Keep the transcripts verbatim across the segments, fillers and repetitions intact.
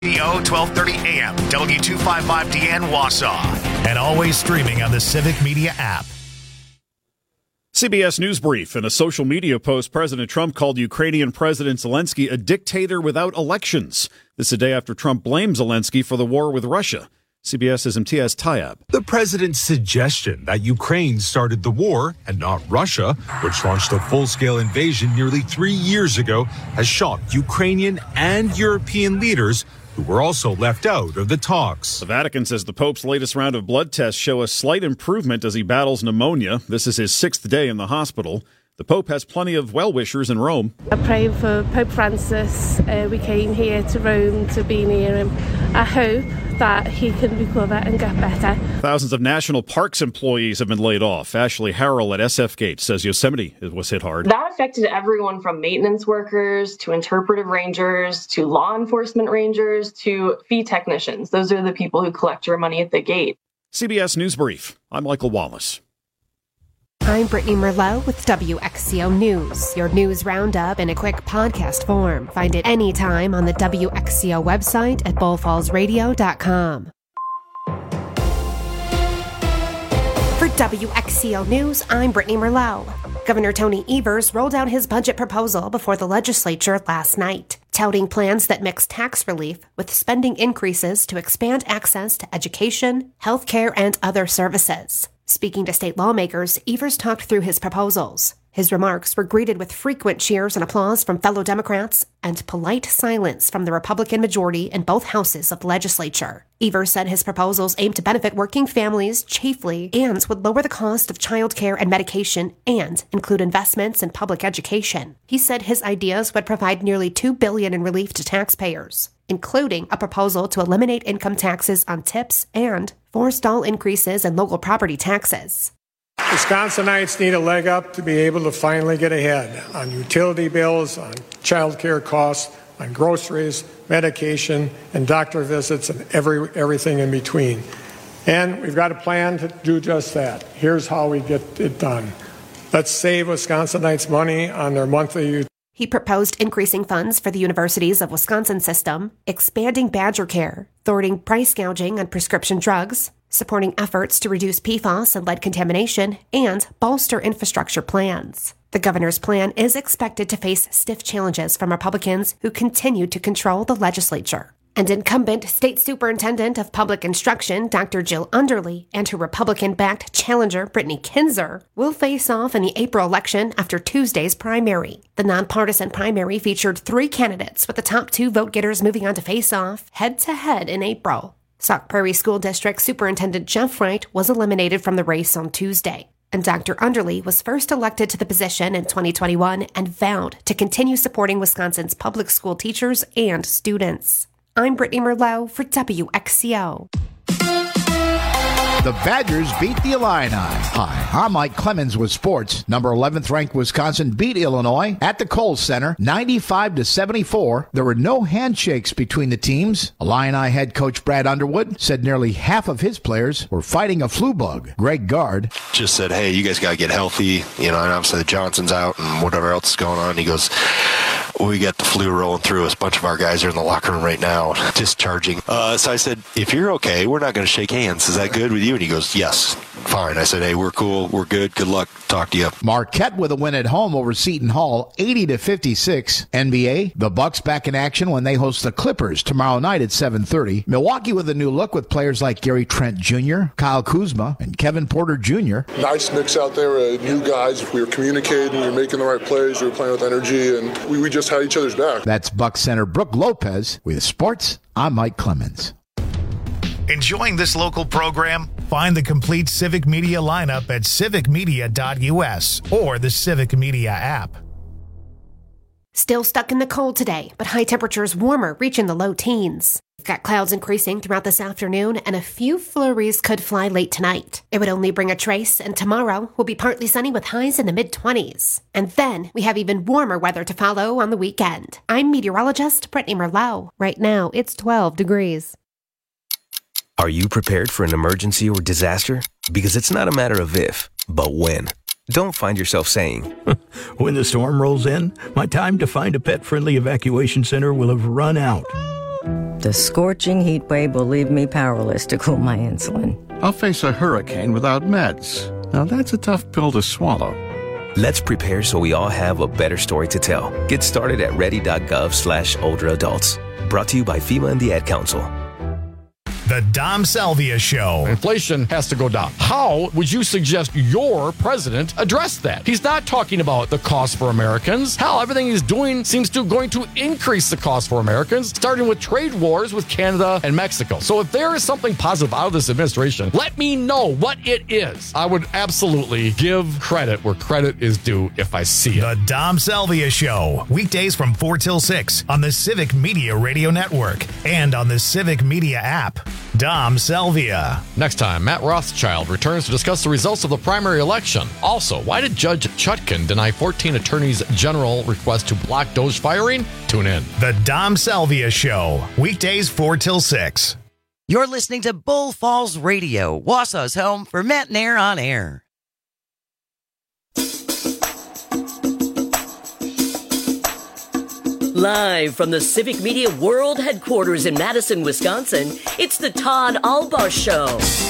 O twelve thirty A M, W two fifty-five D N Wausau, and always streaming on the Civic Media app. C B S News Brief. In a social media post, President Trump called Ukrainian President Zelensky a dictator without elections. This a day after Trump blamed Zelensky for the war with Russia. CBS's Imtiaz Tayeb. The president's suggestion that Ukraine started the war and not Russia, which launched a full-scale invasion nearly three years ago, has shocked Ukrainian and European leaders who were also left out of the talks. The Vatican says the Pope's latest round of blood tests show a slight improvement as he battles pneumonia. This is his sixth day in the hospital. The Pope has plenty of well-wishers in Rome. I'm praying for Pope Francis. Uh, we came here to Rome to be near him. I hope that he can recover and get better. Thousands of national parks employees have been laid off. Ashley Harrell at S F Gate says Yosemite was hit hard. That affected everyone from maintenance workers to interpretive rangers to law enforcement rangers to fee technicians. Those are the people who collect your money at the gate. C B S News Brief. I'm Michael Wallace. I'm Brittany Merlot with W X C O News, your news roundup in a quick podcast form. Find it anytime on the W X C O website at bull falls radio dot com. For W X C O News, I'm Brittany Merlot. Governor Tony Evers rolled out his budget proposal before the legislature last night, touting plans that mix tax relief with spending increases to expand access to education, health care, and other services. Speaking to state lawmakers, Evers talked through his proposals. His remarks were greeted with frequent cheers and applause from fellow Democrats and polite silence from the Republican majority in both houses of the legislature. Evers said his proposals aim to benefit working families chiefly and would lower the cost of child care and medication and include investments in public education. He said his ideas would provide nearly two billion dollars in relief to taxpayers, including a proposal to eliminate income taxes on tips and forced all increases in local property taxes. Wisconsinites need a leg up to be able to finally get ahead on utility bills, on child care costs, on groceries, medication, and doctor visits, and every everything in between. And we've got a plan to do just that. Here's how we get it done. Let's save Wisconsinites money on their monthly utilities. He proposed increasing funds for the Universities of Wisconsin system, expanding Badger Care, thwarting price gouging on prescription drugs, supporting efforts to reduce P FAS and lead contamination, and bolster infrastructure plans. The governor's plan is expected to face stiff challenges from Republicans who continue to control the legislature. And incumbent State Superintendent of Public Instruction, Doctor Jill Underly, and her Republican-backed challenger, Brittany Kinzer, will face off in the April election after Tuesday's primary. The nonpartisan primary featured three candidates, with the top two vote-getters moving on to face off head-to-head in April. Sauk Prairie School District Superintendent Jeff Wright was eliminated from the race on Tuesday, and Doctor Underly was first elected to the position in twenty twenty-one and vowed to continue supporting Wisconsin's public school teachers and students. I'm Brittany Merlot for W X C O. The Badgers beat the Illini. Hi, I'm Mike Clemens with sports. Number eleventh ranked Wisconsin beat Illinois at the Kohl Center ninety-five to seventy-four. There were no handshakes between the teams. Illini head coach Brad Underwood said nearly half of his players were fighting a flu bug. Greg Gard just said, hey, you guys got to get healthy. You know, and obviously the Johnson's out and whatever else is going on. He goes, we got the flu rolling through us. A bunch of our guys are in the locker room right now, discharging. Uh, so I said, if you're okay, we're not going to shake hands. Is that good with you? And he goes, yes, fine. I said, hey, we're cool. We're good. Good luck. Talk to you. Marquette with a win at home over Seton Hall, eighty to fifty-six. N B A, the Bucks back in action when they host the Clippers tomorrow night at seven thirty. Milwaukee with a new look with players like Gary Trent Junior, Kyle Kuzma, and Kevin Porter Junior Nice mix out there. Uh, new guys. We were communicating. We were making the right plays. We were playing with energy, and we, we just had each other's back. That's Bucks center Brooke Lopez with sports. I'm Mike Clemens. Enjoying this local program? Find the complete Civic Media lineup at civic media dot u s or the Civic Media app. Still stuck in the cold today, but high temperatures warmer, reaching the low teens. We've got clouds increasing throughout this afternoon, and a few flurries could fly late tonight. It would only bring a trace, and tomorrow will be partly sunny with highs in the mid-twenties. And then we have even warmer weather to follow on the weekend. I'm meteorologist Brittany Merlot. Right now, it's twelve degrees. Are you prepared for an emergency or disaster? Because it's not a matter of if, but when. Don't find yourself saying, when the storm rolls in, my time to find a pet-friendly evacuation center will have run out. The scorching heat wave will leave me powerless to cool my insulin. I'll face a hurricane without meds. Now that's a tough pill to swallow. Let's prepare so we all have a better story to tell. Get started at ready.gov slash older adults. Brought to you by FEMA and the Ad Council. The Dom Salvia Show. Inflation has to go down. How would you suggest your president address that? He's not talking about the cost for Americans. Hell, everything he's doing seems to going to increase the cost for Americans, starting with trade wars with Canada and Mexico. So if there is something positive out of this administration, let me know what it is. I would absolutely give credit where credit is due if I see it. The Dom Salvia Show. Weekdays from four till six on the Civic Media Radio Network and on the Civic Media app. Dom Salvia. Next time, Matt Rothschild returns to discuss the results of the primary election. Also, why did Judge Chutkan deny fourteen attorneys general request to block Doge firing? Tune in. The Dom Salvia Show. Weekdays four till six. You're listening to Bull Falls Radio, Wausau's home for Matt Nair on air. Live from the Civic Media World Headquarters in Madison, Wisconsin, it's the Todd Albaugh Show.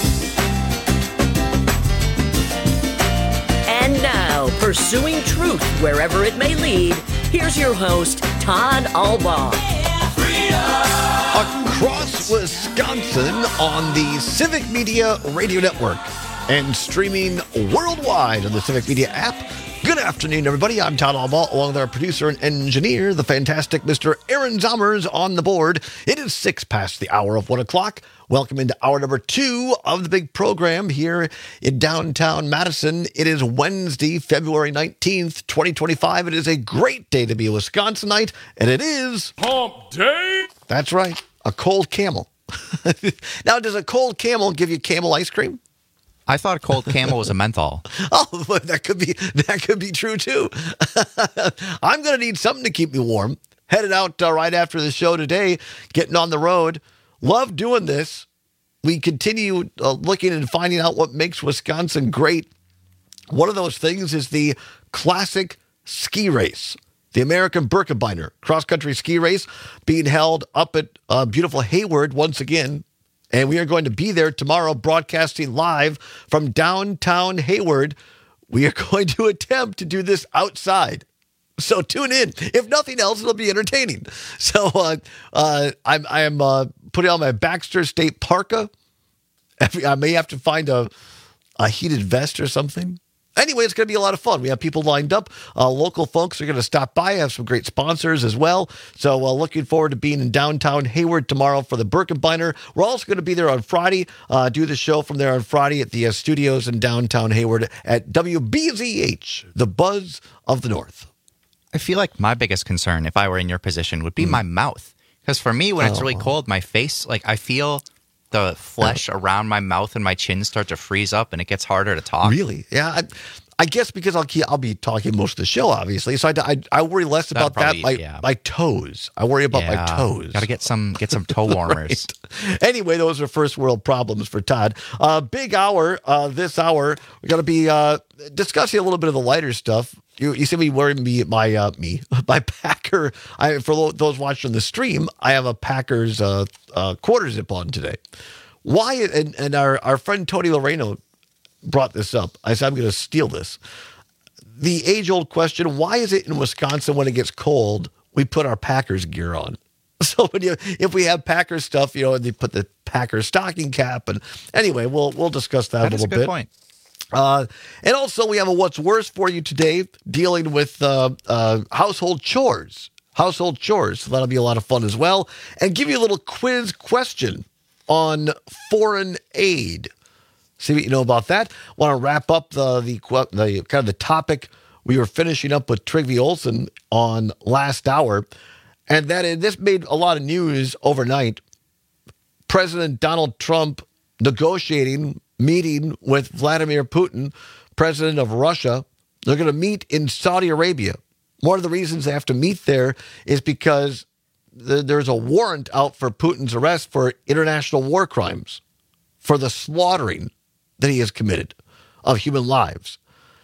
And now, pursuing truth wherever it may lead, here's your host, Todd Albaugh. Across Wisconsin on the Civic Media Radio Network and streaming worldwide on the Civic Media app. Good afternoon, everybody. I'm Todd Albaugh, along with our producer and engineer, the fantastic Mister Aaron Zommers on the board. It is six past the hour of one o'clock. Welcome into hour number two of the big program here in downtown Madison. It is Wednesday, February nineteenth, twenty twenty-five. It is a great day to be a Wisconsinite, and it is Hump Day. That's right, a cold camel. Now, does a cold camel give you camel ice cream? I thought a cold camel was a menthol. Oh, that could be that could be true too. I'm going to need something to keep me warm. Headed out uh, right after the show today, getting on the road. Love doing this. We continue uh, looking and finding out what makes Wisconsin great. One of those things is the classic ski race, the American Birkebeiner cross-country ski race being held up at uh, beautiful Hayward once again. And we are going to be there tomorrow, broadcasting live from downtown Hayward. We are going to attempt to do this outside. So tune in. If nothing else, it'll be entertaining. So uh, uh, I'm, I'm uh, putting on my Baxter State parka. I may have to find a, a heated vest or something. Anyway, it's going to be a lot of fun. We have people lined up. Uh, local folks are going to stop by. I have some great sponsors as well. So uh, looking forward to being in downtown Hayward tomorrow for the Birkebeiner. We're also going to be there on Friday, uh, do the show from there on Friday at the uh, studios in downtown Hayward at W B Z H, the Buzz of the North. I feel like my biggest concern, if I were in your position, would be mm. my mouth. Because for me, when oh. it's really cold, my face, like I feel the flesh oh. around my mouth and my chin start to freeze up, and it gets harder to talk. Really? Yeah. I, I guess because I'll keep, I'll be talking most of the show, obviously. So I, I, I worry less That'll about probably, that. My, yeah. my toes. I worry about yeah. my toes. Got to get some get some toe warmers. Right. Anyway, those are first world problems for Todd. Uh, big hour. Uh, this hour, we're going to be uh, discussing a little bit of the lighter stuff. You, you see me wearing me my uh, me my Packer. I for those watching the stream, I have a Packers uh, uh, quarter zip on today. Why? And, and our, our friend Tony Loreno brought this up. I said I'm going to steal this. The age-old question: why is it in Wisconsin when it gets cold we put our Packers gear on? So when you, if we have Packers stuff, you know, and they put the Packers stocking cap, and anyway, we'll we'll discuss that, that a little bit. That's a good point. Uh, and also, we have a what's worse for you today, dealing with uh, uh, household chores. Household chores. So that'll be a lot of fun as well. And give you a little quiz question on foreign aid. See what you know about that. Want to wrap up the, the the kind of the topic we were finishing up with Trygve Olsen on last hour, and that is, this made a lot of news overnight. President Donald Trump negotiating, meeting with Vladimir Putin, president of Russia. They're going to meet in Saudi Arabia. One of the reasons they have to meet there is because the, there's a warrant out for Putin's arrest for international war crimes, for the slaughtering that he has committed of human lives.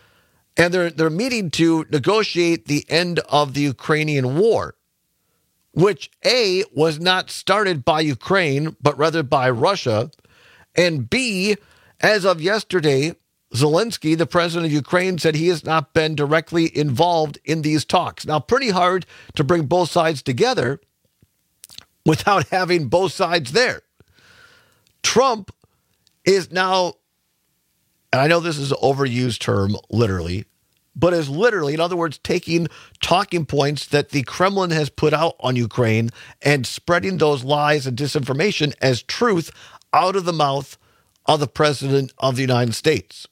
And they're they're meeting to negotiate the end of the Ukrainian war, which A, was not started by Ukraine, but rather by Russia, and B, as of yesterday, Zelensky, the president of Ukraine, said he has not been directly involved in these talks. Now, pretty hard to bring both sides together without having both sides there. Trump is now, and I know this is an overused term, literally, but is literally, in other words, taking talking points that the Kremlin has put out on Ukraine and spreading those lies and disinformation as truth out of the mouth of the President of the United States.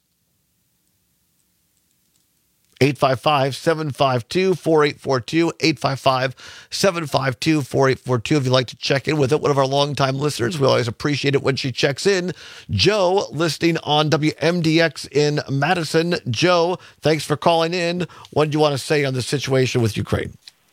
eight five five, seven five two, four eight four two, eight five five, seven five two, four eight four two. If you'd like to check in with it, one of our longtime listeners, we always appreciate it when she checks in. Joe, listening on W M D X in Madison. Joe, thanks for calling in. What do you want to say on the situation with Ukraine?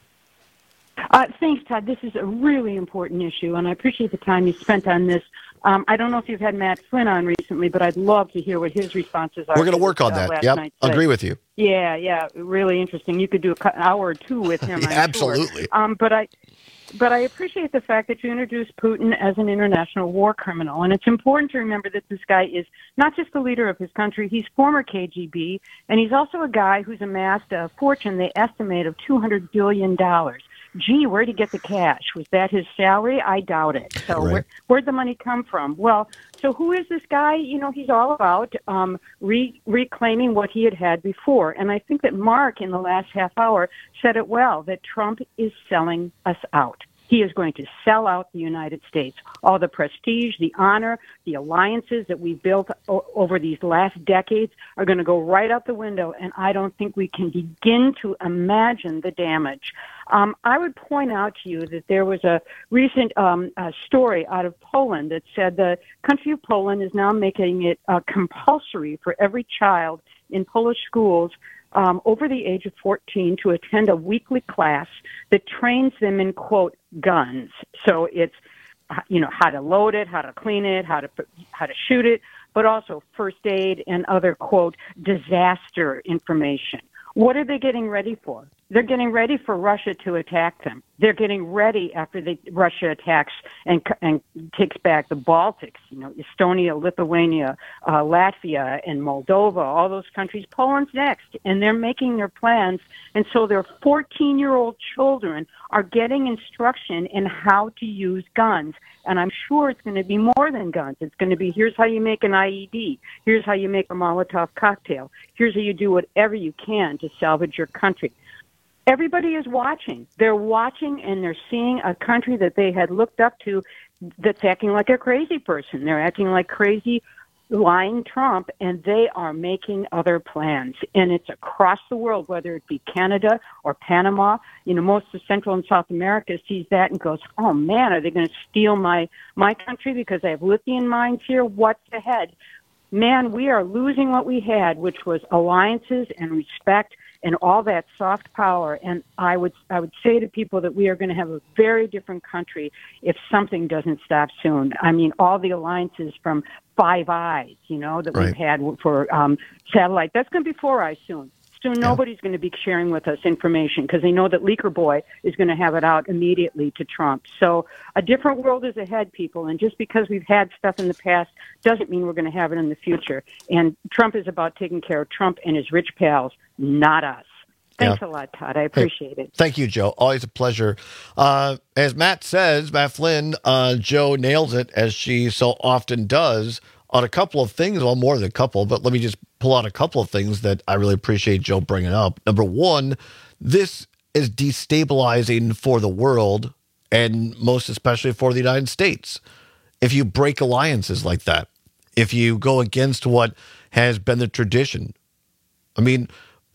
Uh, thanks, Todd. This is a really important issue, and I appreciate the time you spent on this. Um, I don't know if you've had Matt Flynn on recently, but I'd love to hear what his responses are. We're going to work on uh, that. Yep, agree with you. Yeah, yeah, really interesting. You could do an hour or two with him. Yeah, I'm absolutely. Sure. Um, but I, but I appreciate the fact that you introduced Putin as an international war criminal, and it's important to remember that this guy is not just the leader of his country; he's former K G B, and he's also a guy who's amassed a fortune they estimate of two hundred billion dollars. Gee, where'd he get the cash? Was that his salary? I doubt it. So right. where, where'd the money come from? Well, so who is this guy? You know, he's all about um, re- reclaiming what he had had before. And I think that Mark, in the last half hour, said it well, that Trump is selling us out. He is going to sell out the United States. All the prestige, the honor, the alliances that we've built o- over these last decades are going to go right out the window, and I don't think we can begin to imagine the damage. Um, I would point out to you that there was a recent um, uh, story out of Poland that said the country of Poland is now making it uh, compulsory for every child in Polish schools Um, over the age of fourteen to attend a weekly class that trains them in, quote, guns. So it's, you know, how to load it, how to clean it, how to how to shoot it, but also first aid and other, quote, disaster information. What are they getting ready for? They're getting ready for Russia to attack them. They're getting ready after the, Russia attacks and and takes back the Baltics, you know, Estonia, Lithuania, uh, Latvia, and Moldova, all those countries. Poland's next, and they're making their plans. And so their fourteen-year-old children are getting instruction in how to use guns. And I'm sure it's going to be more than guns. It's going to be, here's how you make an I E D. Here's how you make a Molotov cocktail. Here's how you do whatever you can to salvage your country. Everybody is watching. They're watching, and they're seeing a country that they had looked up to that's acting like a crazy person. They're acting like crazy, lying Trump, and they are making other plans. And it's across the world, whether it be Canada or Panama. You know, most of Central and South America sees that and goes, oh, man, are they going to steal my, my country because I have lithium mines here? What's ahead? Man, we are losing what we had, which was alliances and respect and all that soft power. And I would I would say to people that we are going to have a very different country if something doesn't stop soon. I mean, all the alliances from Five Eyes, you know, that Right. we've had for um, satellite, that's going to be Four Eyes soon. Soon nobody's going to be sharing with us information because they know that Leaker Boy is going to have it out immediately to Trump. So a different world is ahead, people. And just because we've had stuff in the past doesn't mean we're going to have it in the future. And Trump is about taking care of Trump and his rich pals, not us. Thanks Yeah. a lot, Todd. I appreciate Hey, it. Thank you, Joe. Always a pleasure. Uh, as Matt says, Matt Flynn, uh, Joe nails it, as she so often does, on a couple of things. Well, more than a couple, but let me just pull out a couple of things that I really appreciate Joe bringing up. Number one, this is destabilizing for the world, and most especially for the United States. If you break alliances like that, if you go against what has been the tradition, I mean,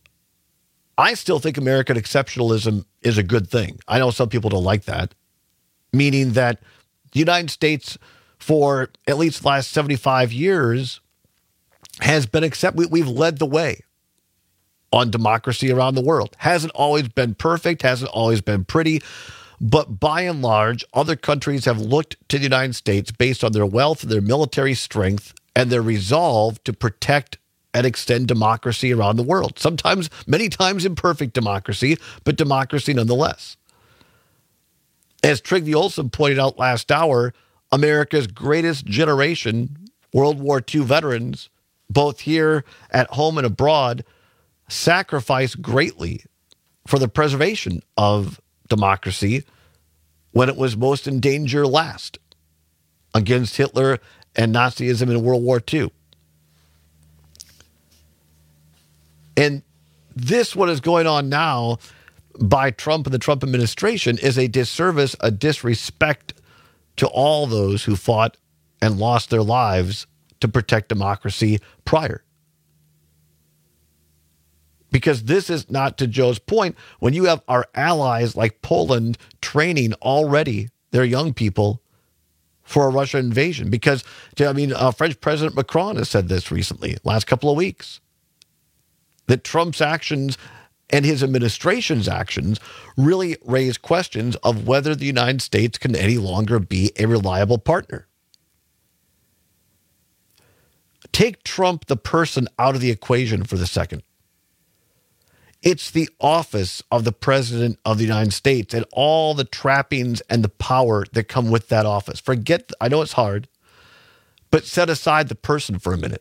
I still think American exceptionalism is a good thing. I know some people don't like that, meaning that the United States, for at least the last seventy-five years, has been accept. We, we've led the way on democracy around the world. Hasn't always been perfect, hasn't always been pretty, but by and large, other countries have looked to the United States based on their wealth, their military strength, and their resolve to protect and extend democracy around the world. Sometimes, many times imperfect democracy, but democracy nonetheless. As Trygve Olsen pointed out last hour, America's greatest generation, World War Two veterans, both here at home and abroad, sacrificed greatly for the preservation of democracy when it was most in danger last against Hitler and Nazism in World War Two. And this, what is going on now by Trump and the Trump administration, is a disservice, a disrespect to all those who fought and lost their lives to protect democracy prior. Because this is not, to Joe's point, when you have our allies like Poland training already their young people for a Russian invasion. Because, I mean, uh, French President Macron has said this recently, last couple of weeks, that Trump's actions and his administration's actions really raise questions of whether the United States can any longer be a reliable partner. Take Trump, the person, out of the equation for the second. It's the office of the President of the United States and all the trappings and the power that come with that office. Forget, I know it's hard, but set aside the person for a minute.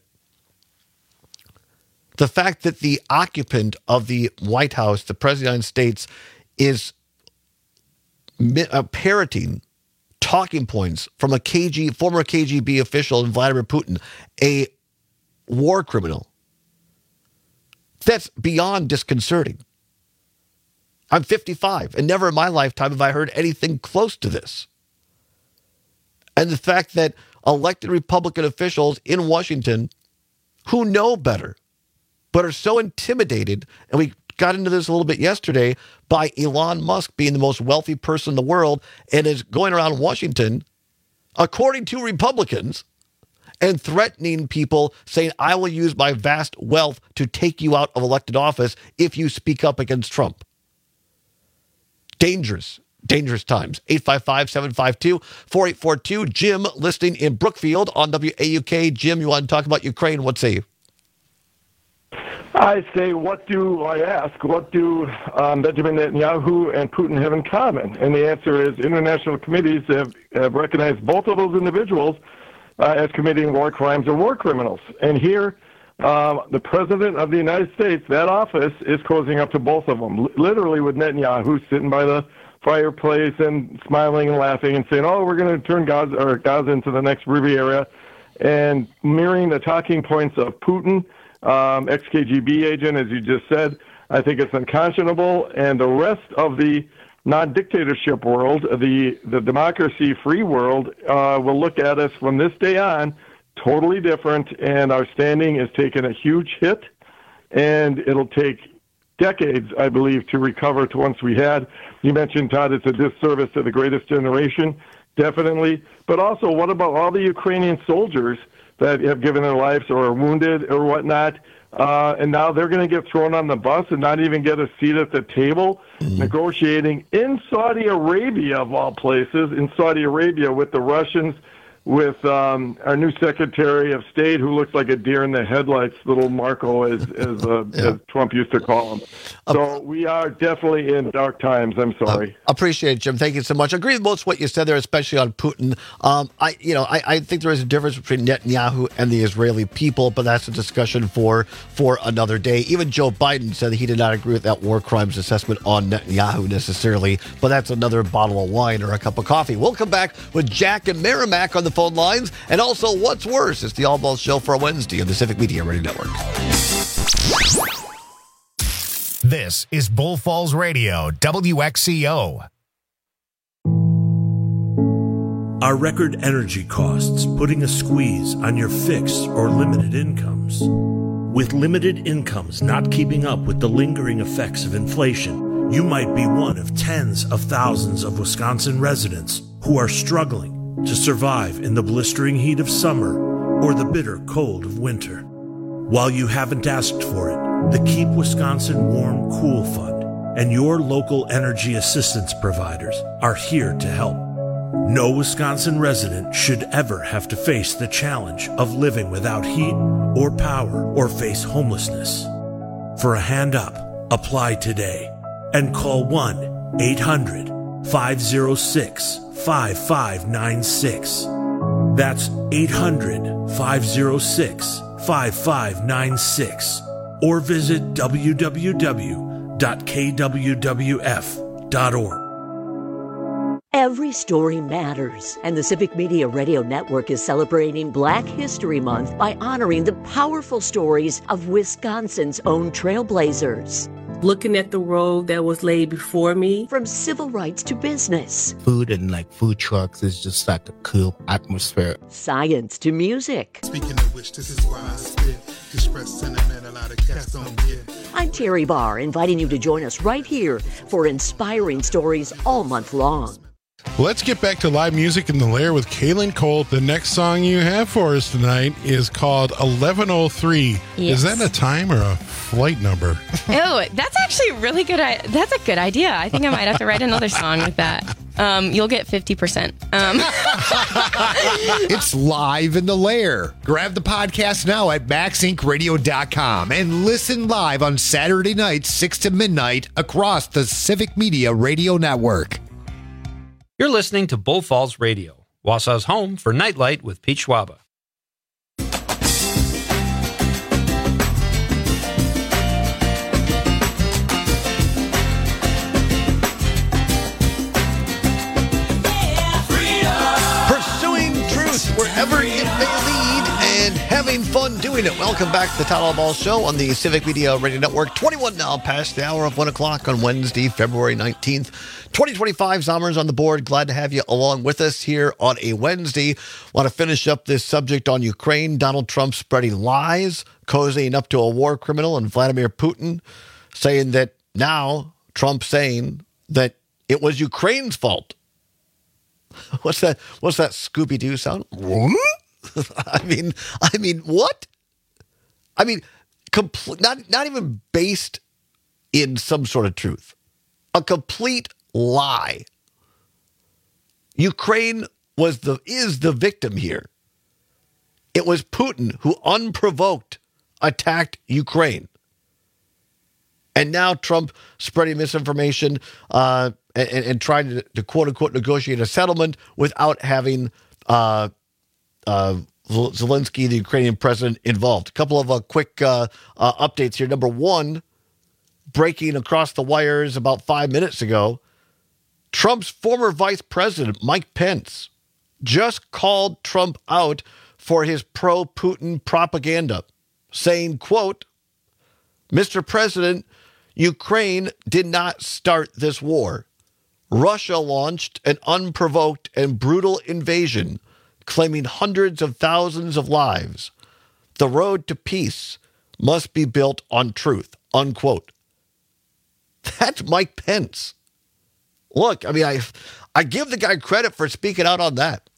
The fact that the occupant of the White House, the President of the United States, is uh, parroting talking points from a K G, former K G B official, Vladimir Putin, a war criminal. That's beyond disconcerting. I'm fifty-five, and never in my lifetime have I heard anything close to this. And the fact that elected Republican officials in Washington who know better, but are so intimidated, and we got into this a little bit yesterday, by Elon Musk being the most wealthy person in the world and is going around Washington, according to Republicans, and threatening people, saying, I will use my vast wealth to take you out of elected office if you speak up against Trump. Dangerous, dangerous times. eight five five, seven five two, four eight four two. Jim, listening in Brookfield on W A U K. Jim, you want to talk about Ukraine? What say you? I say, what do I ask? What do um, Benjamin Netanyahu and Putin have in common? And the answer is international committees have, have recognized both of those individuals uh, as committing war crimes or war criminals. And here, uh, the President of the United States, that office, is cozying up to both of them, L- literally with Netanyahu sitting by the fireplace and smiling and laughing and saying, oh, we're going to turn Gaza, or Gaza into the next Riviera, and mirroring the talking points of Putin, Um, ex-K G B agent, as you just said. I think it's unconscionable, and the rest of the non-dictatorship world, the the democracy-free world, uh, will look at us from this day on totally different, and our standing is taking a huge hit, and it'll take decades, I believe, to recover to once we had. You mentioned, Todd, it's a disservice to the greatest generation, definitely, but also what about all the Ukrainian soldiers that have given their lives or are wounded or whatnot, uh, and now they're going to get thrown on the bus and not even get a seat at the table, mm-hmm. negotiating in Saudi Arabia, of all places, in Saudi Arabia with the Russians, with um, our new Secretary of State, who looks like a deer in the headlights, little Marco, as as, uh, yeah. as Trump used to call him. So we are definitely in dark times. I'm sorry. Uh, appreciate it, Jim. Thank you so much. I agree with most of what you said there, especially on Putin. Um, I, you know, I, I think there is a difference between Netanyahu and the Israeli people, but that's a discussion for for another day. Even Joe Biden said he did not agree with that war crimes assessment on Netanyahu necessarily, but that's another bottle of wine or a cup of coffee. We'll come back with Jack and Merrimack on the phone lines, and also what's worse. It's the All Balls Show for a Wednesday on the Civic Media Radio Network. This is Bull Falls Radio, W X C O. Are record energy costs putting a squeeze on your fixed or limited incomes? With limited incomes not keeping up with the lingering effects of inflation, you might be one of tens of thousands of Wisconsin residents who are struggling to survive in the blistering heat of summer or the bitter cold of winter. While you haven't asked for it, the Keep Wisconsin Warm Cool Fund and your local energy assistance providers are here to help. No Wisconsin resident should ever have to face the challenge of living without heat or power or face homelessness. For a hand up, apply today and call one eight hundred five oh six, five five nine six. That's eight hundred, five oh six, five five nine six. Or visit w w w dot k w w f dot org. Every story matters, and the Civic Media Radio Network is celebrating Black History Month by honoring the powerful stories of Wisconsin's own trailblazers. Looking at the road that was laid before me. From civil rights to business. Food and like food trucks is just like a cool atmosphere. Science to music. Speaking of which, this is why I spit. Express sentiment a lot of cats don't get. I'm Terry Barr, inviting you to join us right here for inspiring stories all month long. Let's get back to live music in the Lair with Kaylin Colt. The next song you have for us tonight is called eleven oh three. Yes. Is that a time or a flight number? Oh, that's actually a really good. I- that's a good idea. I think I might have to write another song with that. Um, you'll get fifty percent. Um. It's live in the Lair. Grab the podcast now at max inc radio dot com and listen live on Saturday nights, six to midnight, across the Civic Media Radio Network. You're listening to Bull Falls Radio, Wausau's home for Nightlight with Pete Schwaba. Pursuing truth wherever it may lead and having fun doing it. Welcome back to the Town Hall Ball Show on the Civic Media Radio Network. twenty-one now past the hour of one o'clock on Wednesday, February nineteenth, twenty twenty-five. Zommers on the board. Glad to have you along with us here on a Wednesday. Want to finish up this subject on Ukraine. Donald Trump spreading lies, cozying up to a war criminal and Vladimir Putin, saying that now Trump saying that it was Ukraine's fault. What's that? What's that Scooby-Doo sound? I mean, I mean, what? I mean, complete, not not even based in some sort of truth. A complete lie. Ukraine was the is the victim here. It was Putin who unprovoked attacked Ukraine. And now Trump spreading misinformation uh, and, and trying to, to quote-unquote negotiate a settlement without having uh, uh, Zelensky, the Ukrainian president, involved. A couple of uh, quick uh, uh, updates here. Number one, breaking across the wires about five minutes ago, Trump's former vice president, Mike Pence, just called Trump out for his pro-Putin propaganda, saying, quote, Mister President, Ukraine did not start this war. Russia launched an unprovoked and brutal invasion, claiming hundreds of thousands of lives. The road to peace must be built on truth, unquote. That's Mike Pence. Look, I mean, I I give the guy credit for speaking out on that.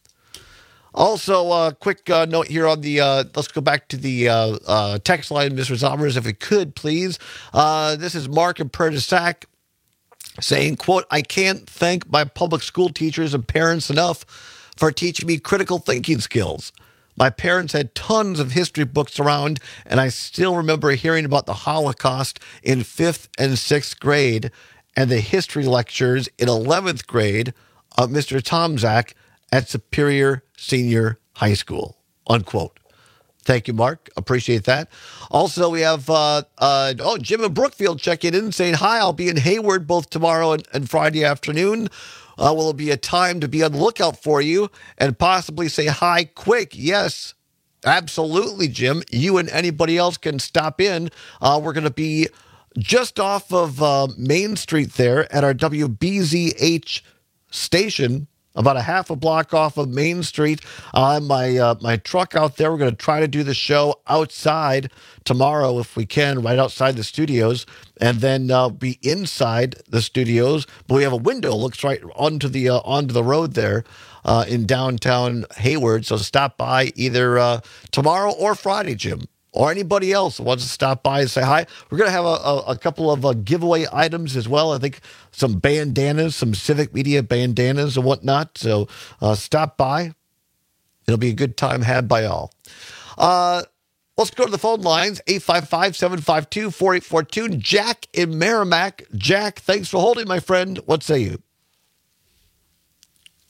Also, a uh, quick uh, note here on the, uh, let's go back to the uh, uh, text line, Mister Zommers, if we could, please. Uh, this is Mark in Prairie du Sac saying, quote, I can't thank my public school teachers and parents enough for teaching me critical thinking skills. My parents had tons of history books around, and I still remember hearing about the Holocaust in fifth and sixth grade and the history lectures in eleventh grade of Mister Tomczak at Superior Senior High School, unquote. Thank you, Mark. Appreciate that. Also, we have, uh, uh, oh, Jim in Brookfield checking in saying, hi, I'll be in Hayward both tomorrow and, and Friday afternoon. Uh, will it be a time to be on the lookout for you and possibly say hi quick? Yes, absolutely, Jim. You and anybody else can stop in. Uh, we're going to be just off of uh, Main Street there at our W B Z H station, about a half a block off of Main Street. Uh, my uh, my truck out there. We're going to try to do the show outside tomorrow if we can, right outside the studios, and then uh, be inside the studios. But we have a window looks right onto the uh, onto the road there uh, in downtown Hayward. So stop by either uh, tomorrow or Friday, Jim. Or anybody else who wants to stop by and say hi. We're going to have a, a, a couple of uh, giveaway items as well. I think some bandanas, some Civic Media bandanas and whatnot. So uh, stop by. It'll be a good time had by all. Uh, let's go to the phone lines. eight five five, seven five two, four eight four two. Jack in Merrimack. Jack, thanks for holding, my friend. What say you?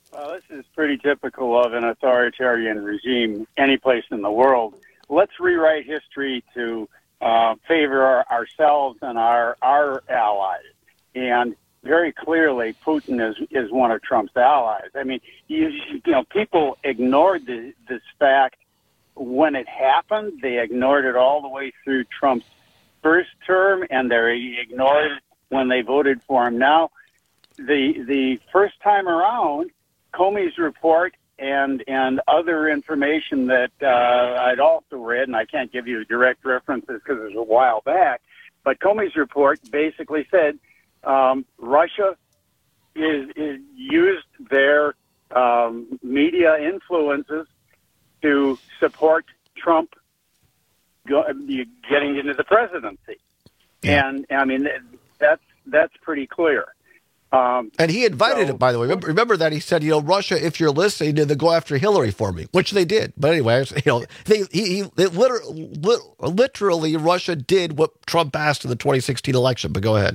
Well, this is pretty typical of an authoritarian regime any place in the world. Let's rewrite history to uh, favor our, ourselves and our our allies. And very clearly, Putin is is one of Trump's allies. I mean, you, you know, people ignored the, this fact when it happened. They ignored it all the way through Trump's first term, and they ignored it when they voted for him. Now, the the first time around, Comey's report and and other information that uh, I'd also read, and I can't give you direct references because it was a while back, but Comey's report basically said um, Russia is, is used their um, media influences to support Trump go, getting into the presidency. Yeah. And, I mean, that's that's pretty clear. Um, and he invited so, it, by the way. Remember, remember that he said, you know, Russia, if you're listening, then go after Hillary for me, which they did. But anyway, you know, they, he, he they literally, literally, Russia did what Trump asked in the twenty sixteen election. But go ahead.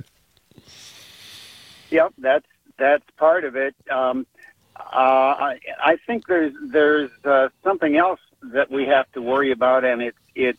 Yep, that's that's part of it. Um, uh, I, I think there's there's uh, something else that we have to worry about, and it's it's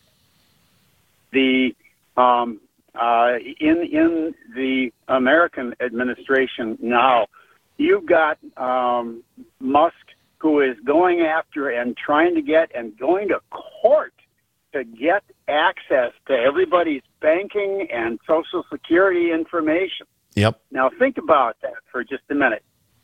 the um, uh, in in the American administration now. You've got um, Musk, who is going after and trying to get and going to court to get access to everybody's banking and Social Security information. Yep. Now think about that for just a minute.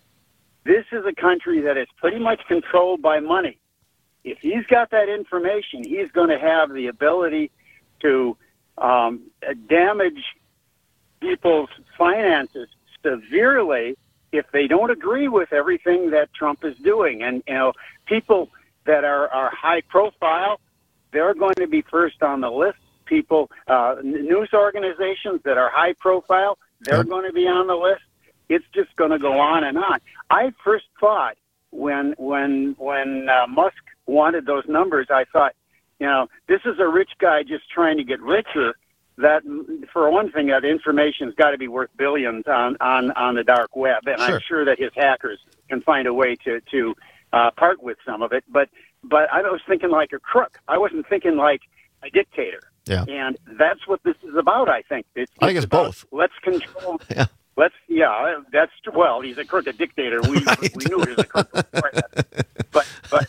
This is a country that is pretty much controlled by money. If he's got that information, he's going to have the ability to um, damage people's finances severely if they don't agree with everything that Trump is doing. And, you know, people that are, are high profile, they're going to be first on the list. People, uh, news organizations that are high profile, they're yep. going to be on the list. It's just going to go on and on. I first thought when when when uh, Musk wanted those numbers, I thought, you know, this is a rich guy just trying to get richer. That, for one thing, that information's got to be worth billions on, on, on the dark web, and sure. I'm sure that his hackers can find a way to to uh, part with some of it. But but I was thinking like a crook. I wasn't thinking like a dictator. Yeah. And that's what this is about, I think. It's, I think it's about, both. Let's control. Yeah. Let's, yeah, that's, well, he's a crooked dictator. We right. we knew he was a crook before that. But, but,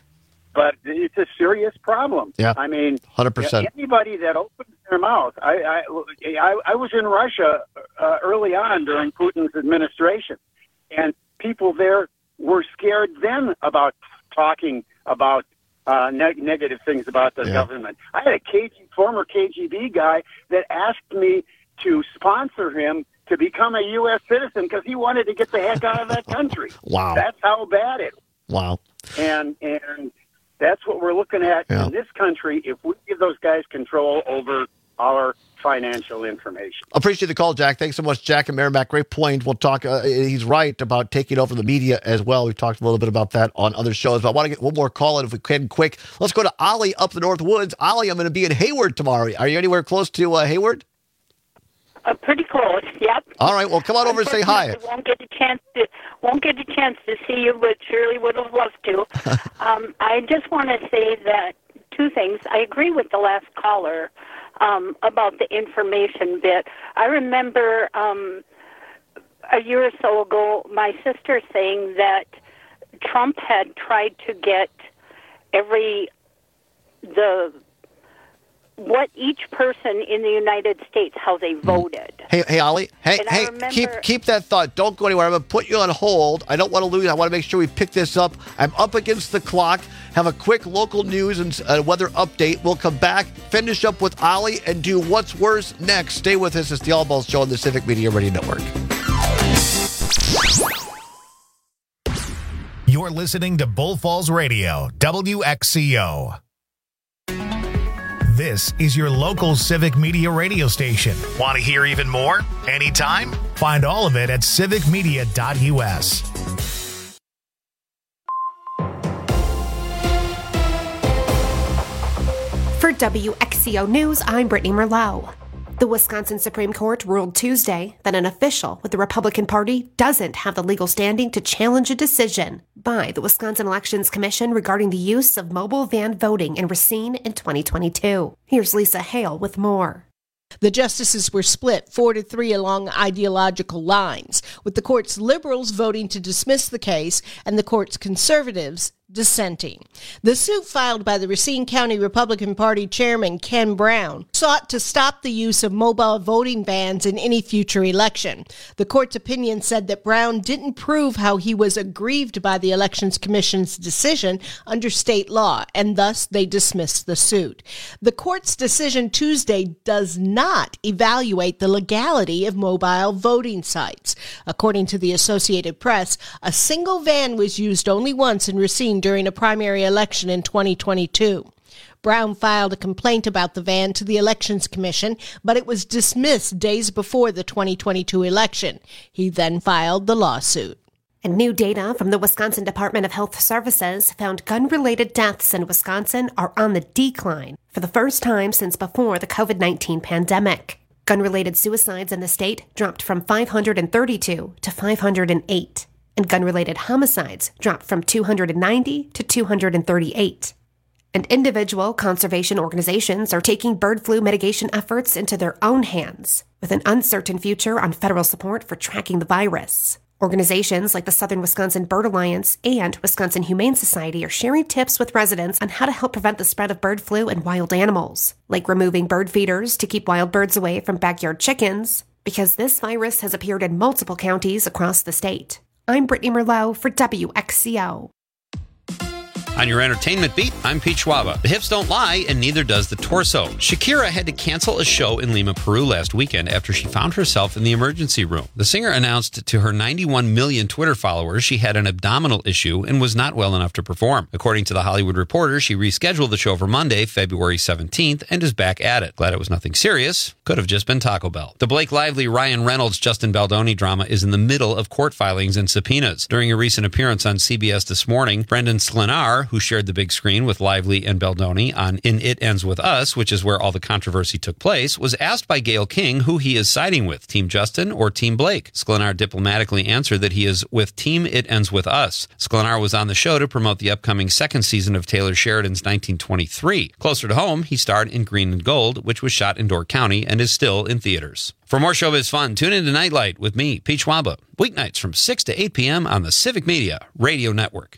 but it's a serious problem. Yeah. I mean, one hundred percent. Anybody that opens their mouth. I, I, I, I was in Russia uh, early on during Putin's administration, and people there were scared then about talking about Uh, neg- negative things about the yeah. government. I had a K G, former K G B guy that asked me to sponsor him to become a U S citizen because he wanted to get the heck out of that country. Wow. That's how bad it was. Wow. And, and that's what we're looking at yeah. in this country if we give those guys control over our financial information. Appreciate the call, Jack. Thanks so much, Jack and Merrimack. Great point. We'll talk. Uh, he's right about taking over the media as well. We've talked a little bit about that on other shows, but I want to get one more call in if we can quick. Let's go to Ollie up the North Woods. Ollie, I'm going to be in Hayward tomorrow. Are you anywhere close to uh, Hayward? Uh, pretty close. Yep. All right. Well, come on over and say hi. Won't get a chance to won't get a chance to see you, but surely would have loved to. um, I just want to say that two things. I agree with the last caller um, about the information bit. I remember um, a year or so ago, my sister saying that Trump had tried to get every the. what each person in the United States, how they voted. Hey, hey, Ollie. Hey, And I hey, remember- keep keep that thought. Don't go anywhere. I'm going to put you on hold. I don't want to lose. I want to make sure we pick this up. I'm up against the clock. Have a quick local news and uh, weather update. We'll come back, finish up with Ollie, and do What's Worse next. Stay with us. It's the All Balls Show on the Civic Media Radio Network. You're listening to Bull Falls Radio, W X C O. This is your local Civic Media radio station. Want to hear even more? Anytime? Find all of it at civic media dot U S. For W X C O News, I'm Brittany Merlot. The Wisconsin Supreme Court ruled Tuesday that an official with the Republican Party doesn't have the legal standing to challenge a decision by the Wisconsin Elections Commission regarding the use of mobile van voting in Racine in twenty twenty-two. Here's Lisa Hale with more. The justices were split four to three along ideological lines, with the court's liberals voting to dismiss the case and the court's conservatives dissenting. The suit filed by the Racine County Republican Party Chairman Ken Brown sought to stop the use of mobile voting vans in any future election. The court's opinion said that Brown didn't prove how he was aggrieved by the Elections Commission's decision under state law, and thus they dismissed the suit. The court's decision Tuesday does not evaluate the legality of mobile voting sites. According to the Associated Press, a single van was used only once in Racine during a primary election in twenty twenty-two. Brown filed a complaint about the van to the Elections Commission, but it was dismissed days before the twenty twenty-two election. He then filed the lawsuit. And new data from the Wisconsin Department of Health Services found gun-related deaths in Wisconsin are on the decline for the first time since before the covid nineteen pandemic. Gun-related suicides in the state dropped from five hundred thirty-two to five hundred eight. And gun-related homicides dropped from two hundred ninety to two hundred thirty-eight. And individual conservation organizations are taking bird flu mitigation efforts into their own hands, with an uncertain future on federal support for tracking the virus. Organizations like the Southern Wisconsin Bird Alliance and Wisconsin Humane Society are sharing tips with residents on how to help prevent the spread of bird flu in wild animals, like removing bird feeders to keep wild birds away from backyard chickens, because this virus has appeared in multiple counties across the state. I'm Brittany Merlot for W X C O. On your entertainment beat, I'm Pete Schwaba. The hips don't lie, and neither does the torso. Shakira had to cancel a show in Lima, Peru last weekend after she found herself in the emergency room. The singer announced to her ninety-one million Twitter followers she had an abdominal issue and was not well enough to perform. According to The Hollywood Reporter, she rescheduled the show for Monday, February seventeenth, and is back at it. Glad it was nothing serious. Could have just been Taco Bell. The Blake Lively, Ryan Reynolds, Justin Baldoni drama is in the middle of court filings and subpoenas. During a recent appearance on C B S This Morning, Brendan Sklenar, who shared the big screen with Lively and Baldoni on In It Ends With Us, which is where all the controversy took place, was asked by Gayle King who he is siding with, Team Justin or Team Blake. Sklenar diplomatically answered that he is with Team It Ends With Us. Sklenar was on the show to promote the upcoming second season of Taylor Sheridan's nineteen twenty-three. Closer to home, he starred in Green and Gold, which was shot in Door County and is still in theaters. For more showbiz fun, tune in to Nightlight with me, Pete Schwaba, weeknights from six to eight p.m. on the Civic Media Radio Network.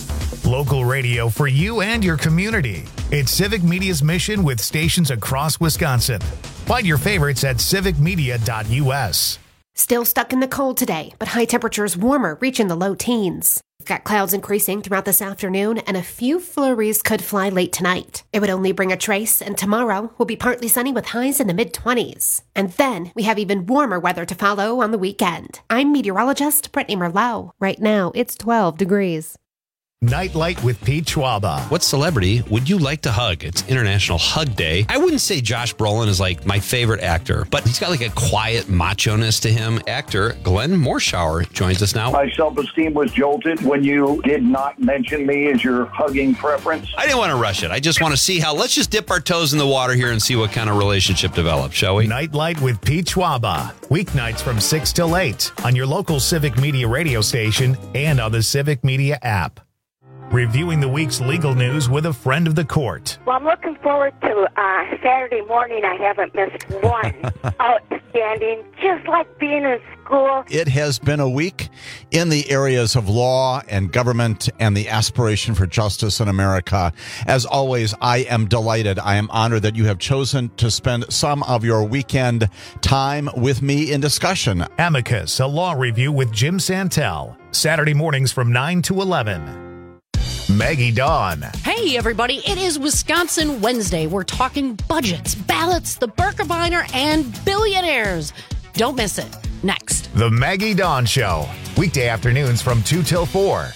Local radio for you and your community. It's Civic Media's mission with stations across Wisconsin. Find your favorites at civic media dot u s. Still stuck in the cold today, but high temperatures warmer, reaching the low teens. We've got clouds increasing throughout this afternoon, and a few flurries could fly late tonight. It would only bring a trace, and tomorrow will be partly sunny with highs in the mid-twenties. And then we have even warmer weather to follow on the weekend. I'm meteorologist Brittany Merlot. Right now, it's twelve degrees. Nightlight with Pete Schwaba. What celebrity would you like to hug? It's International Hug Day. I wouldn't say Josh Brolin is like my favorite actor, but he's got like a quiet macho-ness to him. Actor Glenn Morshower joins us now. My self-esteem was jolted when you did not mention me as your hugging preference. I didn't want to rush it. I just want to see how, let's just dip our toes in the water here and see what kind of relationship develops, shall we? Nightlight with Pete Schwaba. Weeknights from six till eight on your local Civic Media radio station and on the Civic Media app. Reviewing the week's legal news with a friend of the court. Well, I'm looking forward to uh, Saturday morning. I haven't missed one. Outstanding, just like being in school. It has been a week in the areas of law and government and the aspiration for justice in America. As always, I am delighted. I am honored that you have chosen to spend some of your weekend time with me in discussion. Amicus, a law review with Jim Santel. Saturday mornings from nine to eleven. Maggie Dawn. Hey, everybody. It is Wisconsin Wednesday. We're talking budgets, ballots, the Birkebeiner, and billionaires. Don't miss it. Next. The Maggie Dawn Show. Weekday afternoons from two till four.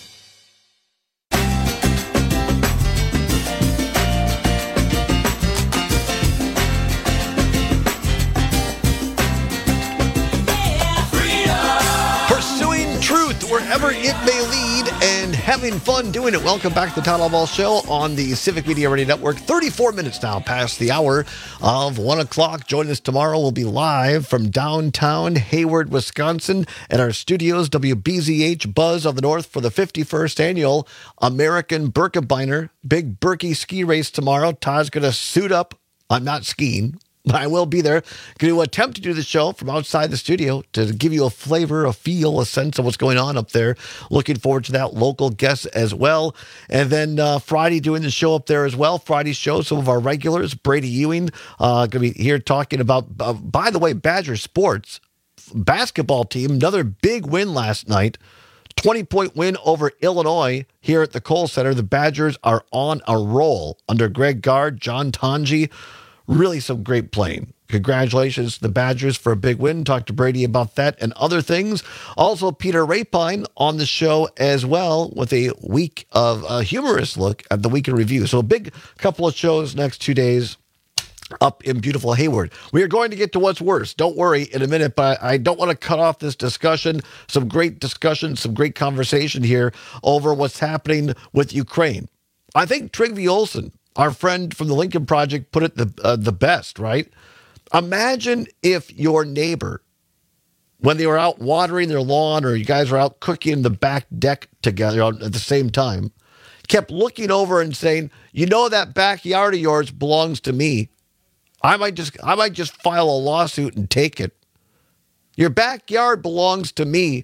Pursuing truth wherever it may lead and having fun doing it. Welcome back to the Todd Ball Show on the Civic Media Radio Network. thirty-four minutes now past the hour of one o'clock. Join us tomorrow. We'll be live from downtown Hayward, Wisconsin at our studios, W B Z H Buzz of the North, for the fifty-first annual American Birkebeiner Big Berkey Ski Race tomorrow. Todd's going to suit up. I'm not skiing, but I will be there. Going to attempt to do the show from outside the studio to give you a flavor, a feel, a sense of what's going on up there. Looking forward to that. Local guests as well. And then uh, Friday doing the show up there as well. Friday's show, some of our regulars, Brady Ewing, uh, going to be here talking about, uh, by the way, Badger Sports basketball team. Another big win last night. twenty-point win over Illinois here at the Kohl Center. The Badgers are on a roll under Greg Gard, John Tonji. Really some great playing. Congratulations to the Badgers for a big win. Talk to Brady about that and other things. Also, Peter Rapine on the show as well with a week of a humorous look at the week in review. So a big couple of shows next two days up in beautiful Hayward. We are going to get to what's worse. Don't worry in a minute, but I don't want to cut off this discussion. Some great discussion, some great conversation here over what's happening with Ukraine. I think Trygve Olsen, our friend from the Lincoln Project, put it the uh, the best, right? Imagine if your neighbor, when they were out watering their lawn or you guys were out cooking the back deck together at the same time, kept looking over and saying, you know, that backyard of yours belongs to me. I might just I might just file a lawsuit and take it. Your backyard belongs to me.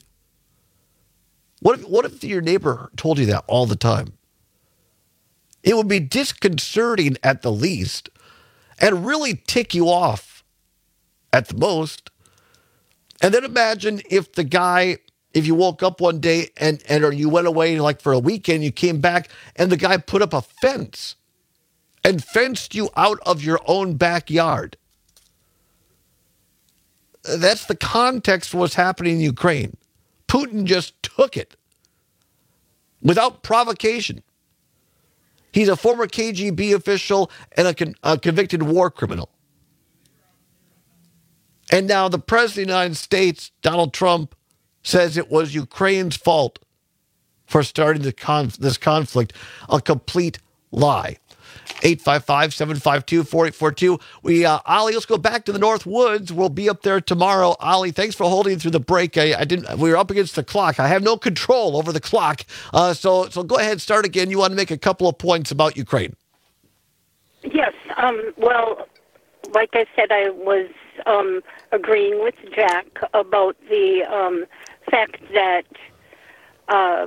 What if, what if your neighbor told you that all the time? It would be disconcerting at the least and really tick you off at the most. And then imagine if the guy, if you woke up one day and, and or you went away like for a weekend, you came back and the guy put up a fence and fenced you out of your own backyard. That's the context for what's happening in Ukraine. Putin just took it without provocation. He's a former K G B official and a, con- a convicted war criminal. And now the President of the United States, Donald Trump, says it was Ukraine's fault for starting the conf- this conflict. A complete lie. eight five five, seven five two, four eight four two. We, uh, Ollie, let's go back to the North Woods. We'll be up there tomorrow. Ollie, thanks for holding through the break. I, I didn't. We were up against the clock. I have no control over the clock. Uh, so, so go ahead, start again. You want to make a couple of points about Ukraine? Yes. Um, well, like I said, I was um, agreeing with Jack about the um, fact that uh,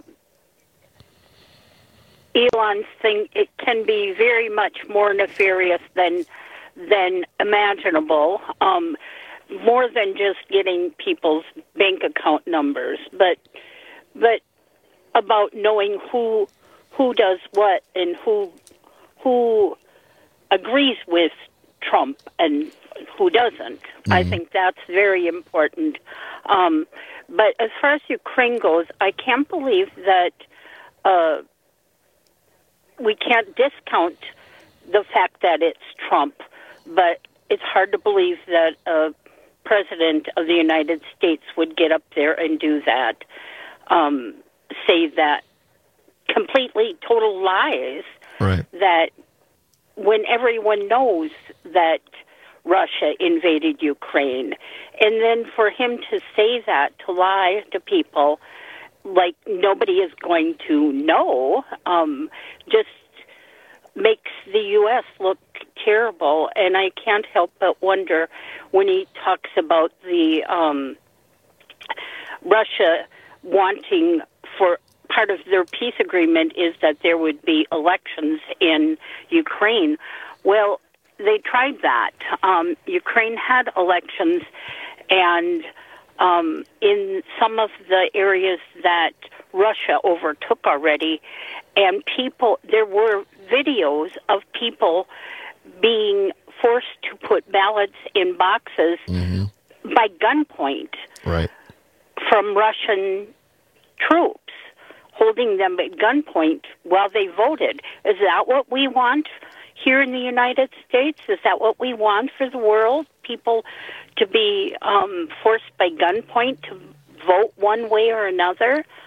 Elon's thing, it can be very much more nefarious than than imaginable, um, more than just getting people's bank account numbers, but but about knowing who who does what and who who agrees with Trump and who doesn't. Mm-hmm. I think that's very important. Um, but as far as Ukraine goes, I can't believe that uh, we can't discount the fact that it's Trump, but it's hard to believe that a president of the United States would get up there and do that, um, say that completely total lies, right, that when everyone knows that Russia invaded Ukraine. And then for him to say that, to lie to people like nobody is going to know, um, just makes the U S look terrible. And I can't help but wonder when he talks about the um, Russia wanting for part of their peace agreement is that there would be elections in Ukraine. Well, they tried that. Um, Ukraine had elections, and um, in some of the areas that Russia overtook already, and people, there were videos of people being forced to put ballots in boxes mm-hmm. by gunpoint right. from Russian troops, holding them at gunpoint while they voted. Is that what we want here in the United States? Is that what we want for the world? People to be um, forced by gunpoint to vote one way or another?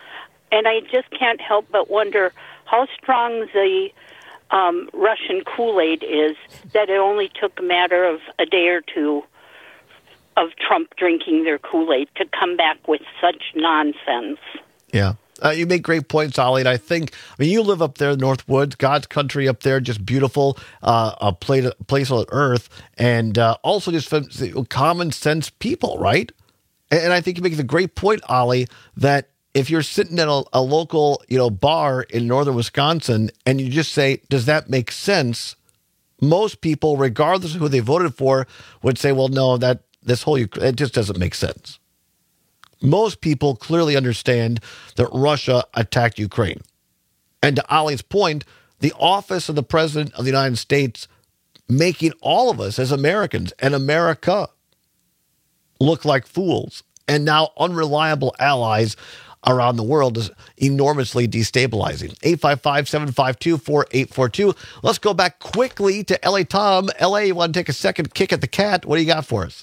and I just can't help but wonder how strong the um, Russian Kool-Aid is that it only took a matter of a day or two of Trump drinking their Kool-Aid to come back with such nonsense. Yeah. Uh, you make great points, Ollie, and I think, I mean, you live up there in North Woods, God's country up there, just beautiful, uh, a place, place on earth, and uh, also just common sense people, right? And, and I think you make a great point, Ollie, that if you're sitting at a, a local, you know, bar in northern Wisconsin, and you just say, does that make sense? Most people, regardless of who they voted for, would say, well, no, that this whole, it just doesn't make sense. Most people clearly understand that Russia attacked Ukraine. And to Ollie's point, the office of the President of the United States making all of us as Americans and America look like fools and now unreliable allies around the world is enormously destabilizing. eight five five, seven five two, four eight four two. Let's go back quickly to L A Tom. L A, you want to take a second kick at the cat? What do you got for us?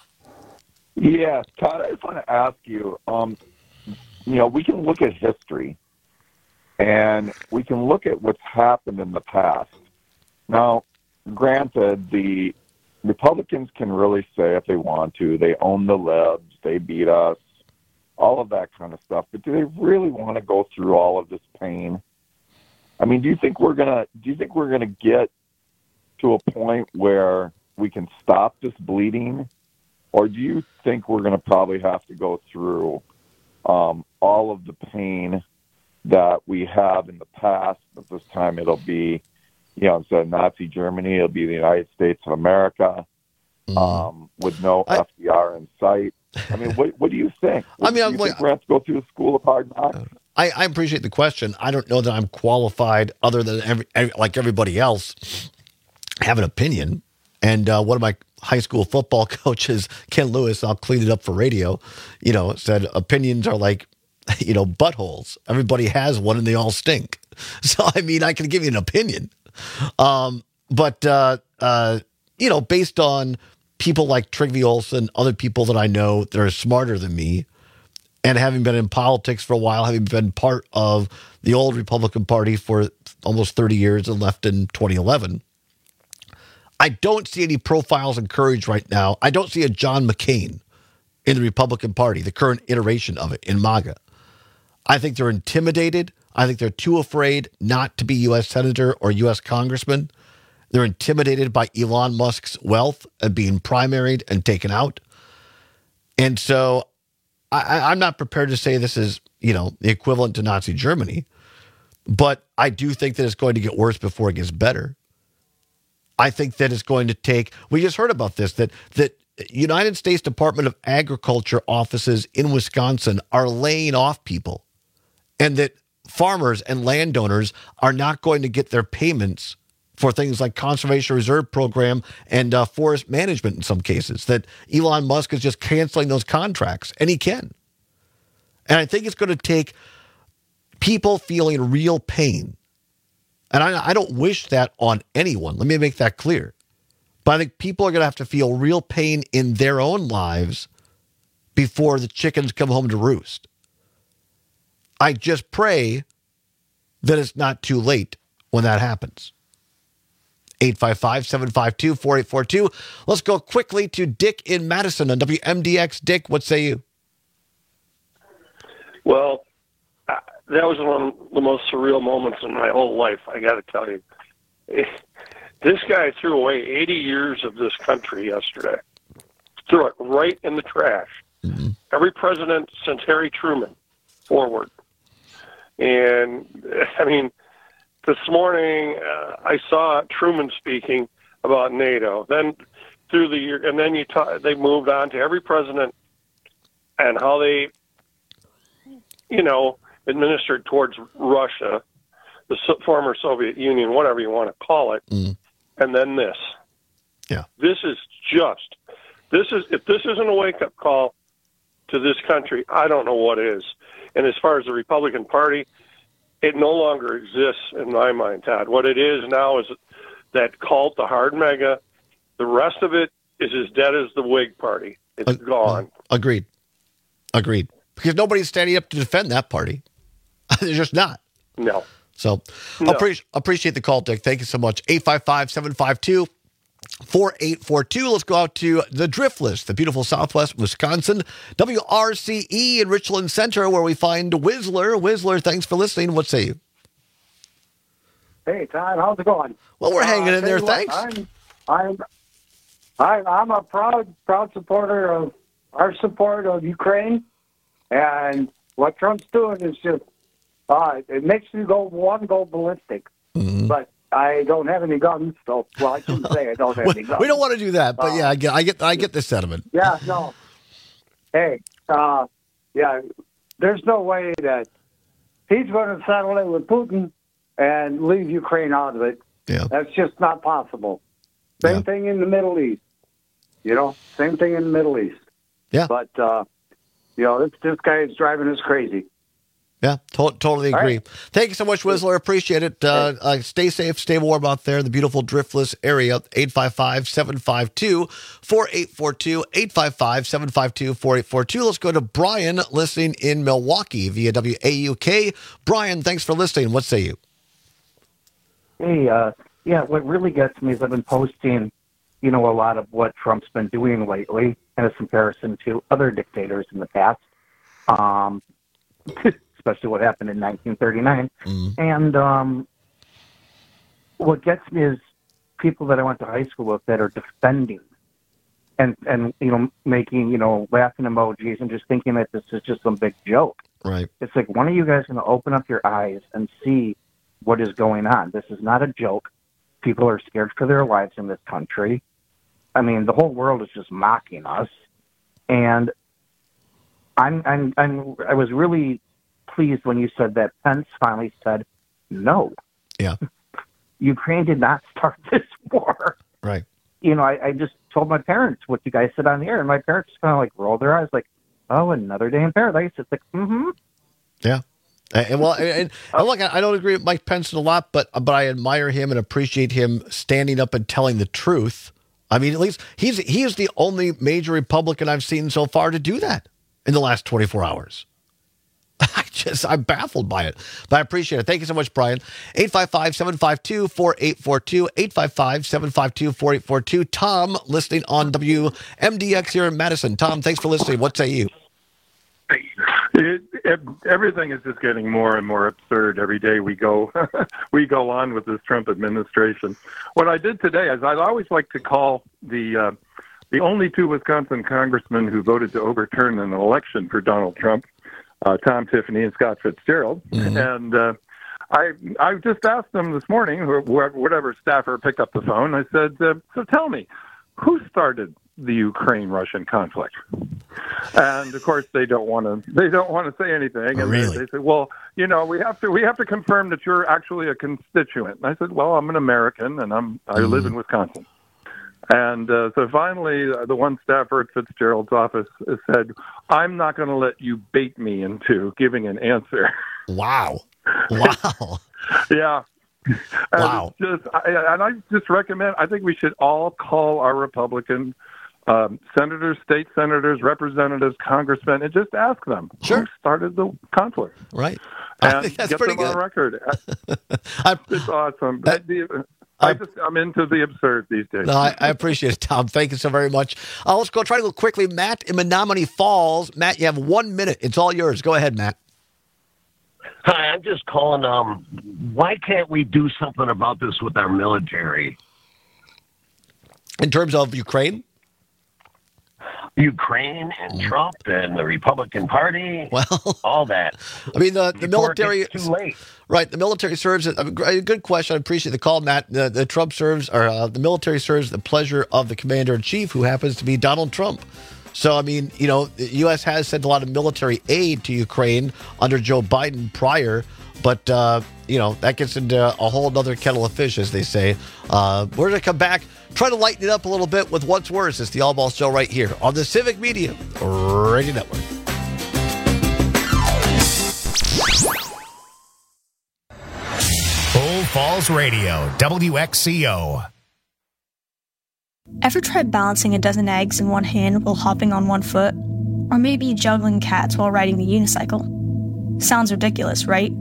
Yes, Todd, I just want to ask you, um, you know, we can look at history and we can look at what's happened in the past. Now, granted, the Republicans can really say if they want to, they own the libs, they beat us, all of that kind of stuff. But do they really want to go through all of this pain? I mean, do you think we're gonna? Do you think we're gonna get to a point where we can stop this bleeding? Or do you think we're going to probably have to go through um, all of the pain that we have in the past, but this time it'll be, you know, instead of Nazi Germany, it'll be the United States of America um, with no I, F D R in sight? I mean, what, what do you think? What, I mean, do you think we're going to have to go through the school of hard knocks? I, I appreciate the question. I don't know that I'm qualified, other than every, every, like everybody else, have an opinion. And uh, one of my high school football coaches, Ken Lewis, I'll clean it up for radio, you know, said opinions are like, you know, buttholes. Everybody has one and they all stink. So, I mean, I can give you an opinion. Um, but, uh, uh, you know, based on people like Trygve Olsen, other people that I know that are smarter than me, and having been in politics for a while, having been part of the old Republican Party for almost thirty years and left in twenty eleven, I don't see any profiles and courage right now. I don't see a John McCain in the Republican Party, the current iteration of it in MAGA. I think they're intimidated. I think they're too afraid not to be U S senator or U S congressman. They're intimidated by Elon Musk's wealth and being primaried and taken out. And so I, I'm not prepared to say this is, you know, the equivalent to Nazi Germany, but I do think that it's going to get worse before it gets better. I think that it's going to take, we just heard about this, that that United States Department of Agriculture offices in Wisconsin are laying off people, and that farmers and landowners are not going to get their payments for things like Conservation Reserve Program and uh, forest management in some cases, that Elon Musk is just canceling those contracts, and he can. And I think it's going to take people feeling real pain. And I, I don't wish that on anyone. Let me make that clear. But I think people are going to have to feel real pain in their own lives before the chickens come home to roost. I just pray that it's not too late when that happens. eight five five, seven five two, four eight four two. Let's go quickly to Dick in Madison on W M D X. Dick, what say you? Well, that was one of the most surreal moments in my whole life, I got to tell you. This guy threw away eighty years of this country yesterday. Threw it right in the trash. Mm-hmm. Every president since Harry Truman forward. And, I mean, this morning uh, I saw Truman speaking about NATO. Then through the year, and then you ta- they moved on to every president and how they, you know, administered towards Russia, the so- former Soviet Union, whatever you want to call it, mm. and then this. Yeah, this is just this is if this isn't a wake up call to this country, I don't know what is. And as far as the Republican Party, it no longer exists in my mind, Todd. What it is now is that cult, the hard mega. The rest of it is as dead as the Whig Party. It's uh, gone. Agreed. Agreed. Because nobody's standing up to defend that party. They're just not. No. So No. Appreciate, appreciate the call, Dick. Thank you so much. eight five five, seven five two, four eight four two. Let's go out to the Driftless, the beautiful Southwest Wisconsin, W R C E in Richland Center, where we find Whistler. Whistler, thanks for listening. What say you? Hey, Todd, how's it going? Well, we're hanging Uh, in there, tell you thanks. what, I'm, I'm, I'm, I'm a proud, proud supporter of our support of Ukraine, and what Trump's doing is just, uh, it makes you go one go ballistic. Mm-hmm. But I don't have any guns, so well, I shouldn't say I don't have any guns. We don't want to do that, but Uh, yeah, I get, I get, I get the sentiment. Yeah, no. Hey, uh, yeah, there's no way that he's going to settle it with Putin and leave Ukraine out of it. Yeah. That's just not possible. Same Yeah. thing in the Middle East. You know, same thing in the Middle East. Yeah. But, uh, you know, this, this guy is driving us crazy. Yeah, to- totally All agree. right. Thank you so much, Whistler. Appreciate it. Uh, uh, stay safe, stay warm out there in the beautiful Driftless area. eight five five, seven five two, four eight four two, eight five five, seven five two, four eight four two. Let's go to Brian listening in Milwaukee via W A U K. Brian, thanks for listening. What say you? Hey, uh, yeah, what really gets me is I've been posting, you know, a lot of what Trump's been doing lately in a comparison to other dictators in the past, um, especially what happened in nineteen thirty-nine. Mm. And um, what gets me is people that I went to high school with that are defending and, and you know, making, you know, laughing emojis and just thinking that this is just some big joke. Right. It's like, when are you guys going to open up your eyes and see what is going on? This is not a joke. People are scared for their lives in this country. I mean, the whole world is just mocking us. And I'm, I'm, I'm, I was really pleased when you said that Pence finally said no. Yeah. Ukraine did not start this war. Right. You know, I, I just told my parents what you guys said on the air, and my parents kind of like rolled their eyes like, oh, another day in paradise. It's like, mm-hmm. Yeah. And well, and, and look, I don't agree with Mike Pence a lot, but but I admire him and appreciate him standing up and telling the truth. I mean, at least he's he is the only major Republican I've seen so far to do that in the last twenty-four hours. I just, I'm baffled by it, but I appreciate it. Thank you so much, Brian. eight five five, seven five two, four eight four two, eight five five, seven five two, four eight four two. Tom, listening on W M D X here in Madison. Tom, thanks for listening. What say you? It, it, everything is just getting more and more absurd every day we go we go on with this Trump administration. What I did today is I'd always like to call the uh, the only two Wisconsin congressmen who voted to overturn an election for Donald Trump, uh, Tom Tiffany and Scott Fitzgerald, mm-hmm. and uh, I I just asked them this morning, whoever, whatever staffer picked up the phone. I said, uh, so tell me, who started the Ukraine-Russian conflict? And of course, they don't want to. They don't want to say anything. And really? they, they say, "Well, you know, we have to. We have to confirm that you're actually a constituent." And I said, "Well, I'm an American, and I'm. I Mm-hmm. live in Wisconsin." And uh, so finally, uh, the one staffer at Fitzgerald's office said, "I'm not going to let you bait me into giving an answer." Wow! Wow! Yeah. Wow! And, just, I, and I just recommend. I think we should all call our Republican um, senators, state senators, representatives, congressmen, and just ask them sure. who started the conflict. Right. I And think that's get pretty them good. on record. It's awesome. I, I just I'm into the absurd these days. No, I, I appreciate it, Tom. Thank you so very much. Uh, let's go try to go quickly. Matt in Menominee Falls. Matt, you have one minute. It's all yours. Go ahead, Matt. Hi, I'm just calling. Um, why can't we do something about this with our military? In terms of Ukraine? Ukraine and Trump and the Republican Party, well, all that. I mean, the, the Before it military gets too late. Right, the military serves. A good question. I appreciate the call, Matt. The, the Trump serves, or uh, the military serves the pleasure of the commander in chief, who happens to be Donald Trump. So, I mean, you know, the U S has sent a lot of military aid to Ukraine under Joe Biden prior, but, uh, you know, that gets into a whole other kettle of fish, as they say. Uh, we're going to come back, try to lighten it up a little bit with What's Worse. It's the All Ball Show right here on the Civic Media Radio Network. Full Falls Radio, W X C O. Ever tried balancing a dozen eggs in one hand while hopping on one foot? Or maybe juggling cats while riding the unicycle? Sounds ridiculous, right?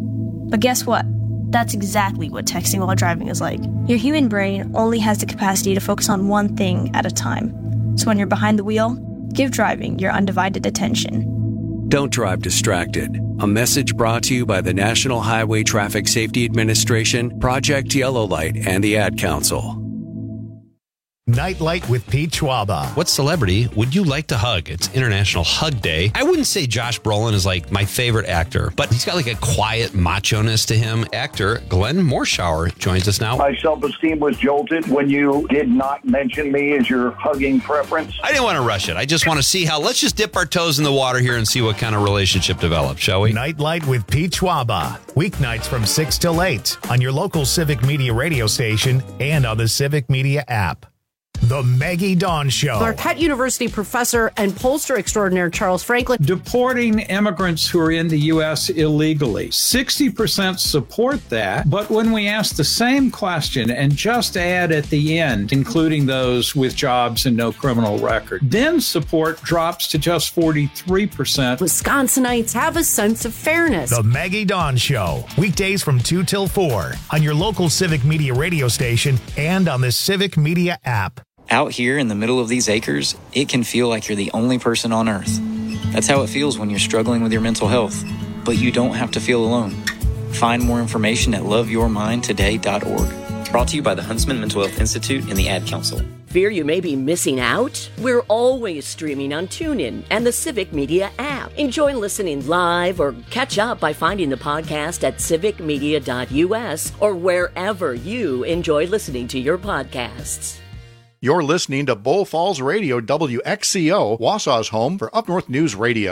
But guess what? That's exactly what texting while driving is like. Your human brain only has the capacity to focus on one thing at a time. So when you're behind the wheel, give driving your undivided attention. Don't drive distracted. A message brought to you by the National Highway Traffic Safety Administration, Project Yellow Light, and the Ad Council. Nightlight with Pete Schwaba. What celebrity would you like to hug? It's International Hug Day. I wouldn't say Josh Brolin is like my favorite actor, but he's got like a quiet macho-ness to him. Actor Glenn Morshower joins us now. My self-esteem was jolted when you did not mention me as your hugging preference. I didn't want to rush it. I just want to see how, let's just dip our toes in the water here and see what kind of relationship develops, shall we? Nightlight with Pete Schwaba. Weeknights from six till eight on your local Civic Media radio station and on the Civic Media app. The Maggie Dawn Show. Marquette University professor and pollster extraordinaire Charles Franklin. Deporting immigrants who are in the U S illegally. sixty percent support that, but when we ask the same question and just add at the end, including those with jobs and no criminal record, then support drops to just forty-three percent. Wisconsinites have a sense of fairness. The Maggie Dawn Show. Weekdays from two till four on your local Civic Media radio station and on the Civic Media app. Out here in the middle of these acres, it can feel like you're the only person on earth. That's how it feels when you're struggling with your mental health. But you don't have to feel alone. Find more information at love your mind today dot org. Brought to you by the Huntsman Mental Health Institute and the Ad Council. Fear you may be missing out? We're always streaming on TuneIn and the Civic Media app. Enjoy listening live or catch up by finding the podcast at civic media dot u s or wherever you enjoy listening to your podcasts. You're listening to Bull Falls Radio, W X C O, Wausau's home for Up North News Radio.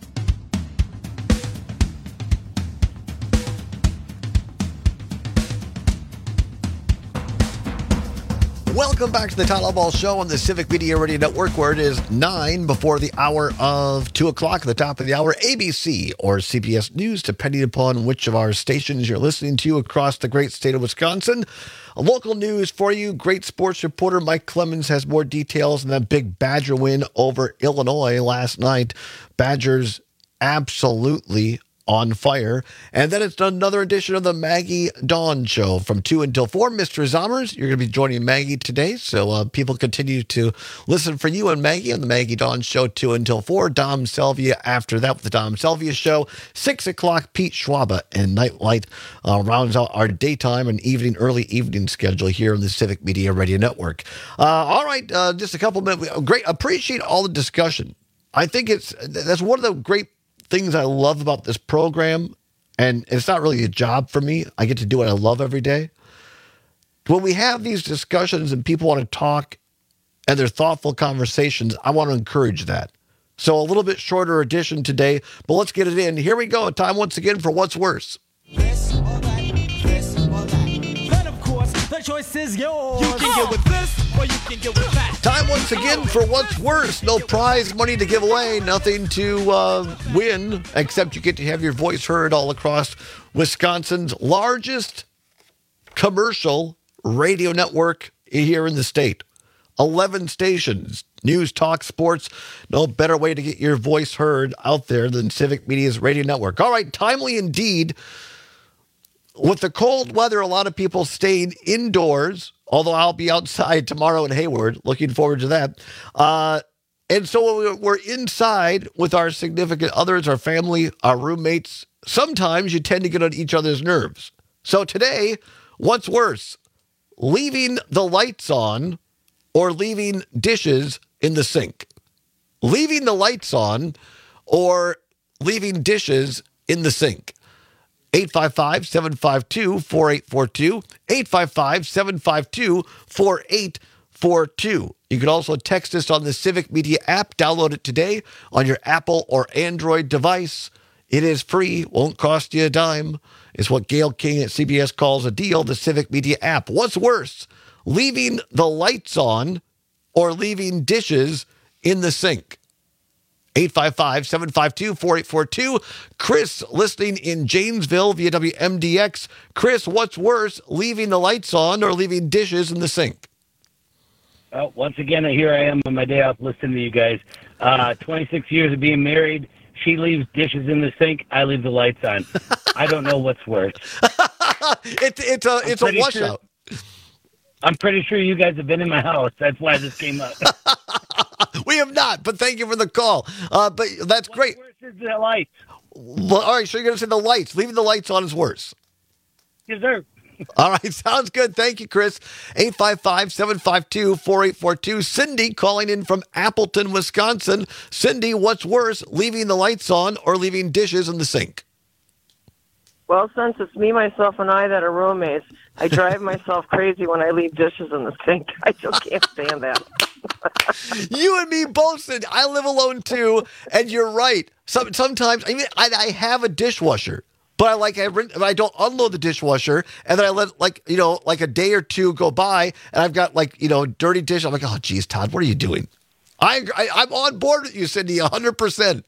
Welcome back to the Todd Ball Show on the Civic Media Radio Network, where it is nine before the hour of two o'clock at the top of the hour, A B C or C B S News, depending upon which of our stations you're listening to across the great state of Wisconsin. A local news for you. Great sports reporter Mike Clemens has more details on that big Badger win over Illinois last night. Badgers absolutely on fire. And then it's another edition of the Maggie Dawn Show from two until four. Mister Zommers, you're going to be joining Maggie today, so uh, people continue to listen for you and Maggie on the Maggie Dawn Show two until four. Dom Selvia after that with the Dom Selvia Show. six o'clock, Pete Schwaba and Nightlight uh, rounds out our daytime and evening, early evening schedule here on the Civic Media Radio Network. Uh, all right, uh, just a couple minutes. Great, appreciate all the discussion. I think it's that's one of the great things I love about this program, and it's not really a job for me. I get to do what I love every day. When we have these discussions and people want to talk and they're thoughtful conversations, I want to encourage that. So a little bit shorter edition today, but let's get it in. Here we go. Time once again for What's Worse. This or that, this or that. Then, of course, the choice is yours. You can get with this or you can get with that. Time once again for What's Worse. No prize money to give away, nothing to uh, win, except you get to have your voice heard all across Wisconsin's largest commercial radio network here in the state. eleven stations, news, talk, sports. No better way to get your voice heard out there than Civic Media's radio network. All right, timely indeed. With the cold weather, a lot of people stayed indoors, although I'll be outside tomorrow in Hayward. Looking forward to that. Uh, and so we're inside with our significant others, our family, our roommates. Sometimes you tend to get on each other's nerves. So today, what's worse, leaving the lights on or leaving dishes in the sink? Leaving the lights on or leaving dishes in the sink? eight five five, seven five two, four eight four two, eight five five, seven five two, four eight four two. You can also text us on the Civic Media app. Download it today on your Apple or Android device. It is free, won't cost you a dime. It's what Gail King at C B S calls a deal, the Civic Media app. What's worse, leaving the lights on or leaving dishes in the sink? eight five five, seven five two, four eight four two. Chris, listening in Janesville via W M D X. Chris, what's worse, leaving the lights on or leaving dishes in the sink? Well, once again, here I am on my day off listening to you guys. Uh, twenty-six years of being married. She leaves dishes in the sink. I leave the lights on. I don't know what's worse. it, it's a it's a washout. Sure, I'm pretty sure you guys have been in my house. That's why this came up. We have not, but thank you for the call. Uh, but that's what's great. Worse is the lights. Well, all right, so you're going to say the lights. Leaving the lights on is worse. Yes, sir. All right, sounds good. Thank you, Chris. eight five five, seven five two, four eight four two. Cindy calling in from Appleton, Wisconsin. Cindy, what's worse, leaving the lights on or leaving dishes in the sink? Well, since it's me, myself, and I that are roommates, I drive myself crazy when I leave dishes in the sink. I just can't stand that. You and me both, Cindy. I live alone, too, and you're right. Some, sometimes, I mean, I, I have a dishwasher. But I like I, I don't unload the dishwasher, and then I let like you know like a day or two go by, and I've got like you know dirty dish. I'm like, oh geez, Todd, what are you doing? I, I I'm on board with you, Cindy, a hundred percent.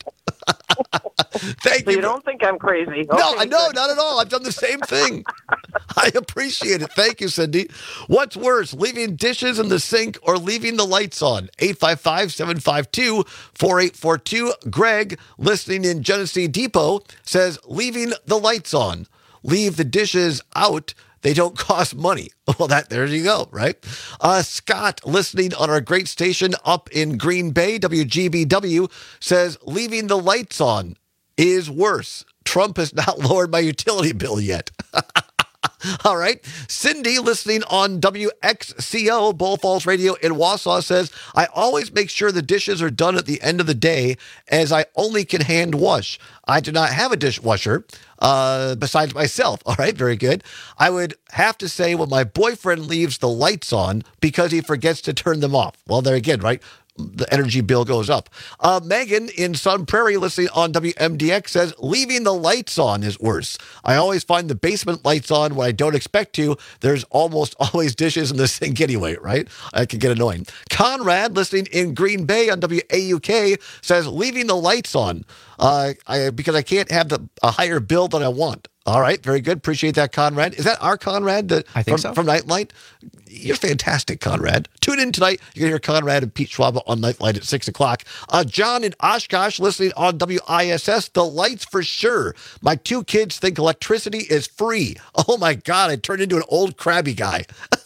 Thank so you. You don't think I'm crazy? Okay, no, I know, good. not at all. I've done the same thing. I appreciate it. Thank you, Cindy. What's worse, leaving dishes in the sink or leaving the lights on? eight five five, seven five two, four eight four two. Greg, listening in Genesee Depot, says leaving the lights on. Leave the dishes out. They don't cost money. Well, that there you go, right? Uh, Scott, listening on our great station up in Green Bay, W G B W, says leaving the lights on is worse. Trump has not lowered my utility bill yet. All right. Cindy, listening on W X C O, Bull Falls Radio in Wausau, says, I always make sure the dishes are done at the end of the day as I only can hand wash. I do not have a dishwasher uh, besides myself. All right. Very good. I would have to say when my boyfriend leaves the lights on because he forgets to turn them off. Well, there again, right? The energy bill goes up. Uh, Megan in Sun Prairie, listening on W M D X, says, leaving the lights on is worse. I always find the basement lights on when I don't expect to. There's almost always dishes in the sink anyway, right? I can get annoying. Conrad, listening in Green Bay on W A U K, says, leaving the lights on uh, I, because I can't have the, a higher bill than I want. All right, very good. Appreciate that, Conrad. Is that our Conrad that, I think from, so. from Nightlight? You're fantastic, Conrad. Tune in tonight. You're going to hear Conrad and Pete Schwab on Nightlight at six o'clock. Uh, John in Oshkosh, listening on W I S S. The lights for sure. My two kids think electricity is free. Oh, my God. I turned into an old crabby guy.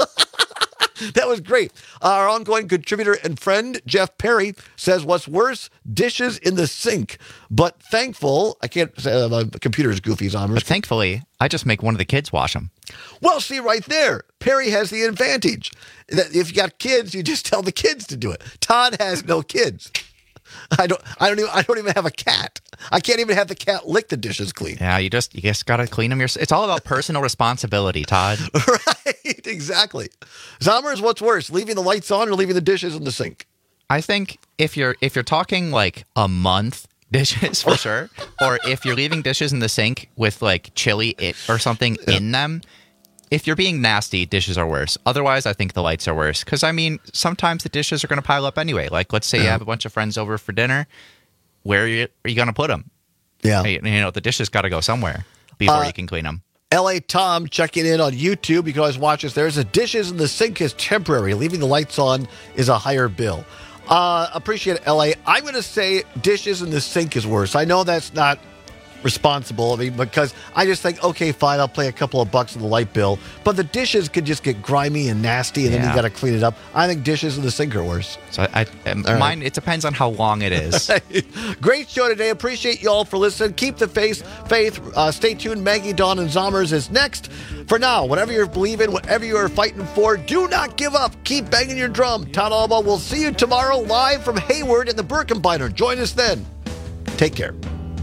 That was great. Our ongoing contributor and friend, Jeff Perry, says, what's worse, dishes in the sink. But thankful, I can't say uh, my computer's goofy, Zombers. But thankfully, I just make one of the kids wash them. Well, see, right there, Perry has the advantage that if you got kids, you just tell the kids to do it. Todd has no kids. I don't. I don't even. I don't even have a cat. I can't even have the cat lick the dishes clean. Yeah, you just you just gotta clean them yourself. It's all about personal responsibility, Todd. Right. Exactly. Zombers, what's worse, leaving the lights on or leaving the dishes in the sink? I think if you're if you're talking like a month dishes for sure, or if you're leaving dishes in the sink with like chili it or something yeah. in them. If you're being nasty, dishes are worse. Otherwise, I think the lights are worse. Because, I mean, sometimes the dishes are going to pile up anyway. Like, let's say yeah. you have a bunch of friends over for dinner. Where are you, are you going to put them? Yeah. You know, the dishes got to go somewhere before uh, you can clean them. L A Tom checking in on YouTube. You can always watch us there. The dishes in the sink is temporary. Leaving the lights on is a higher bill. Uh, appreciate it, L A. I'm going to say dishes in the sink is worse. I know that's not responsible. I mean, because I just think, okay, fine, I'll pay a couple of bucks on the light bill, but the dishes could just get grimy and nasty, and yeah. then you got to clean it up. I think dishes in the sink are worse. So I, I mine, right. It depends on how long it is. Great show today. Appreciate you all for listening. Keep the faith. Faith. Uh, stay tuned. Maggie, Dawn, and Zommers is next. For now, whatever you're believing, whatever you are fighting for, do not give up. Keep banging your drum. Todd Alba will see you tomorrow live from Hayward in the Birkenbeiner. Join us then. Take care.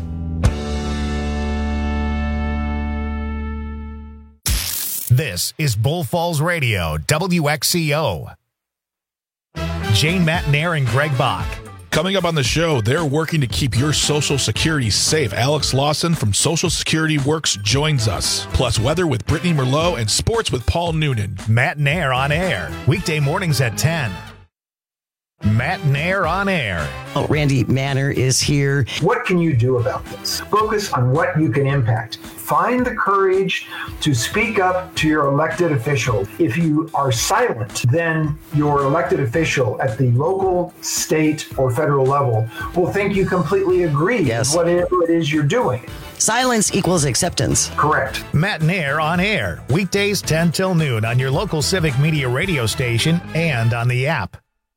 This is Bull Falls Radio, W X C O. Jane Matnair and Greg Bach. Coming up on the show, they're working to keep your Social Security safe. Alex Lawson from Social Security Works joins us. Plus weather with Brittany Merlot and sports with Paul Noonan. Matnair on air, weekday mornings at ten. Matnair on air. Oh, Randy Manor is here. What can you do about this? Focus on what you can impact. Find the courage to speak up to your elected official. If you are silent, then your elected official at the local, state, or federal level will think you completely agree yes. with whatever it is you're doing. Silence equals acceptance. Correct. Matt Nair on air, weekdays ten till noon on your local Civic Media radio station and on the app.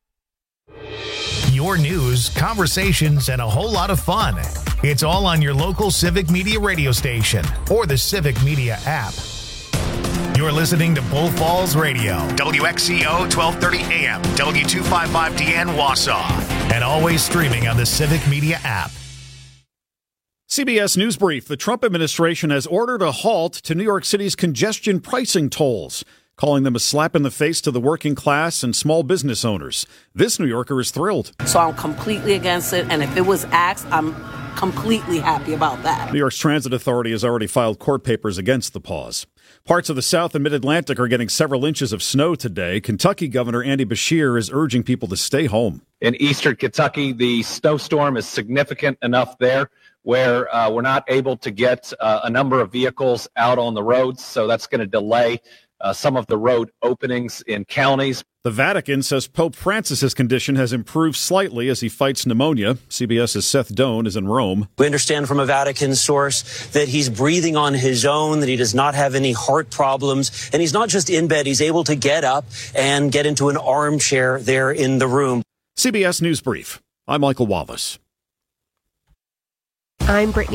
Your news, conversations, and a whole lot of fun. It's all on your local Civic Media radio station or the Civic Media app. You're listening to Bull Falls Radio, W X C O twelve thirty A M, W two fifty-five D N Wausau, and always streaming on the Civic Media app. C B S News Brief. The Trump administration has ordered a halt to New York City's congestion pricing tolls, calling them a slap in the face to the working class and small business owners. This New Yorker is thrilled. So I'm completely against it, and if it was axed, I'm completely happy about that. New York's Transit Authority has already filed court papers against the pause. Parts of the South and Mid-Atlantic are getting several inches of snow today. Kentucky Governor Andy Beshear is urging people to stay home. In eastern Kentucky, the snowstorm is significant enough there where uh, we're not able to get uh, a number of vehicles out on the roads, so that's going to delay uh, some of the road openings in counties. The Vatican says Pope Francis's condition has improved slightly as he fights pneumonia. CBS's Seth Doan is in Rome. We understand from a Vatican source that he's breathing on his own, that he does not have any heart problems, and he's not just in bed, he's able to get up and get into an armchair there in the room. C B S News Brief. I'm Michael Wallace. I'm Brittany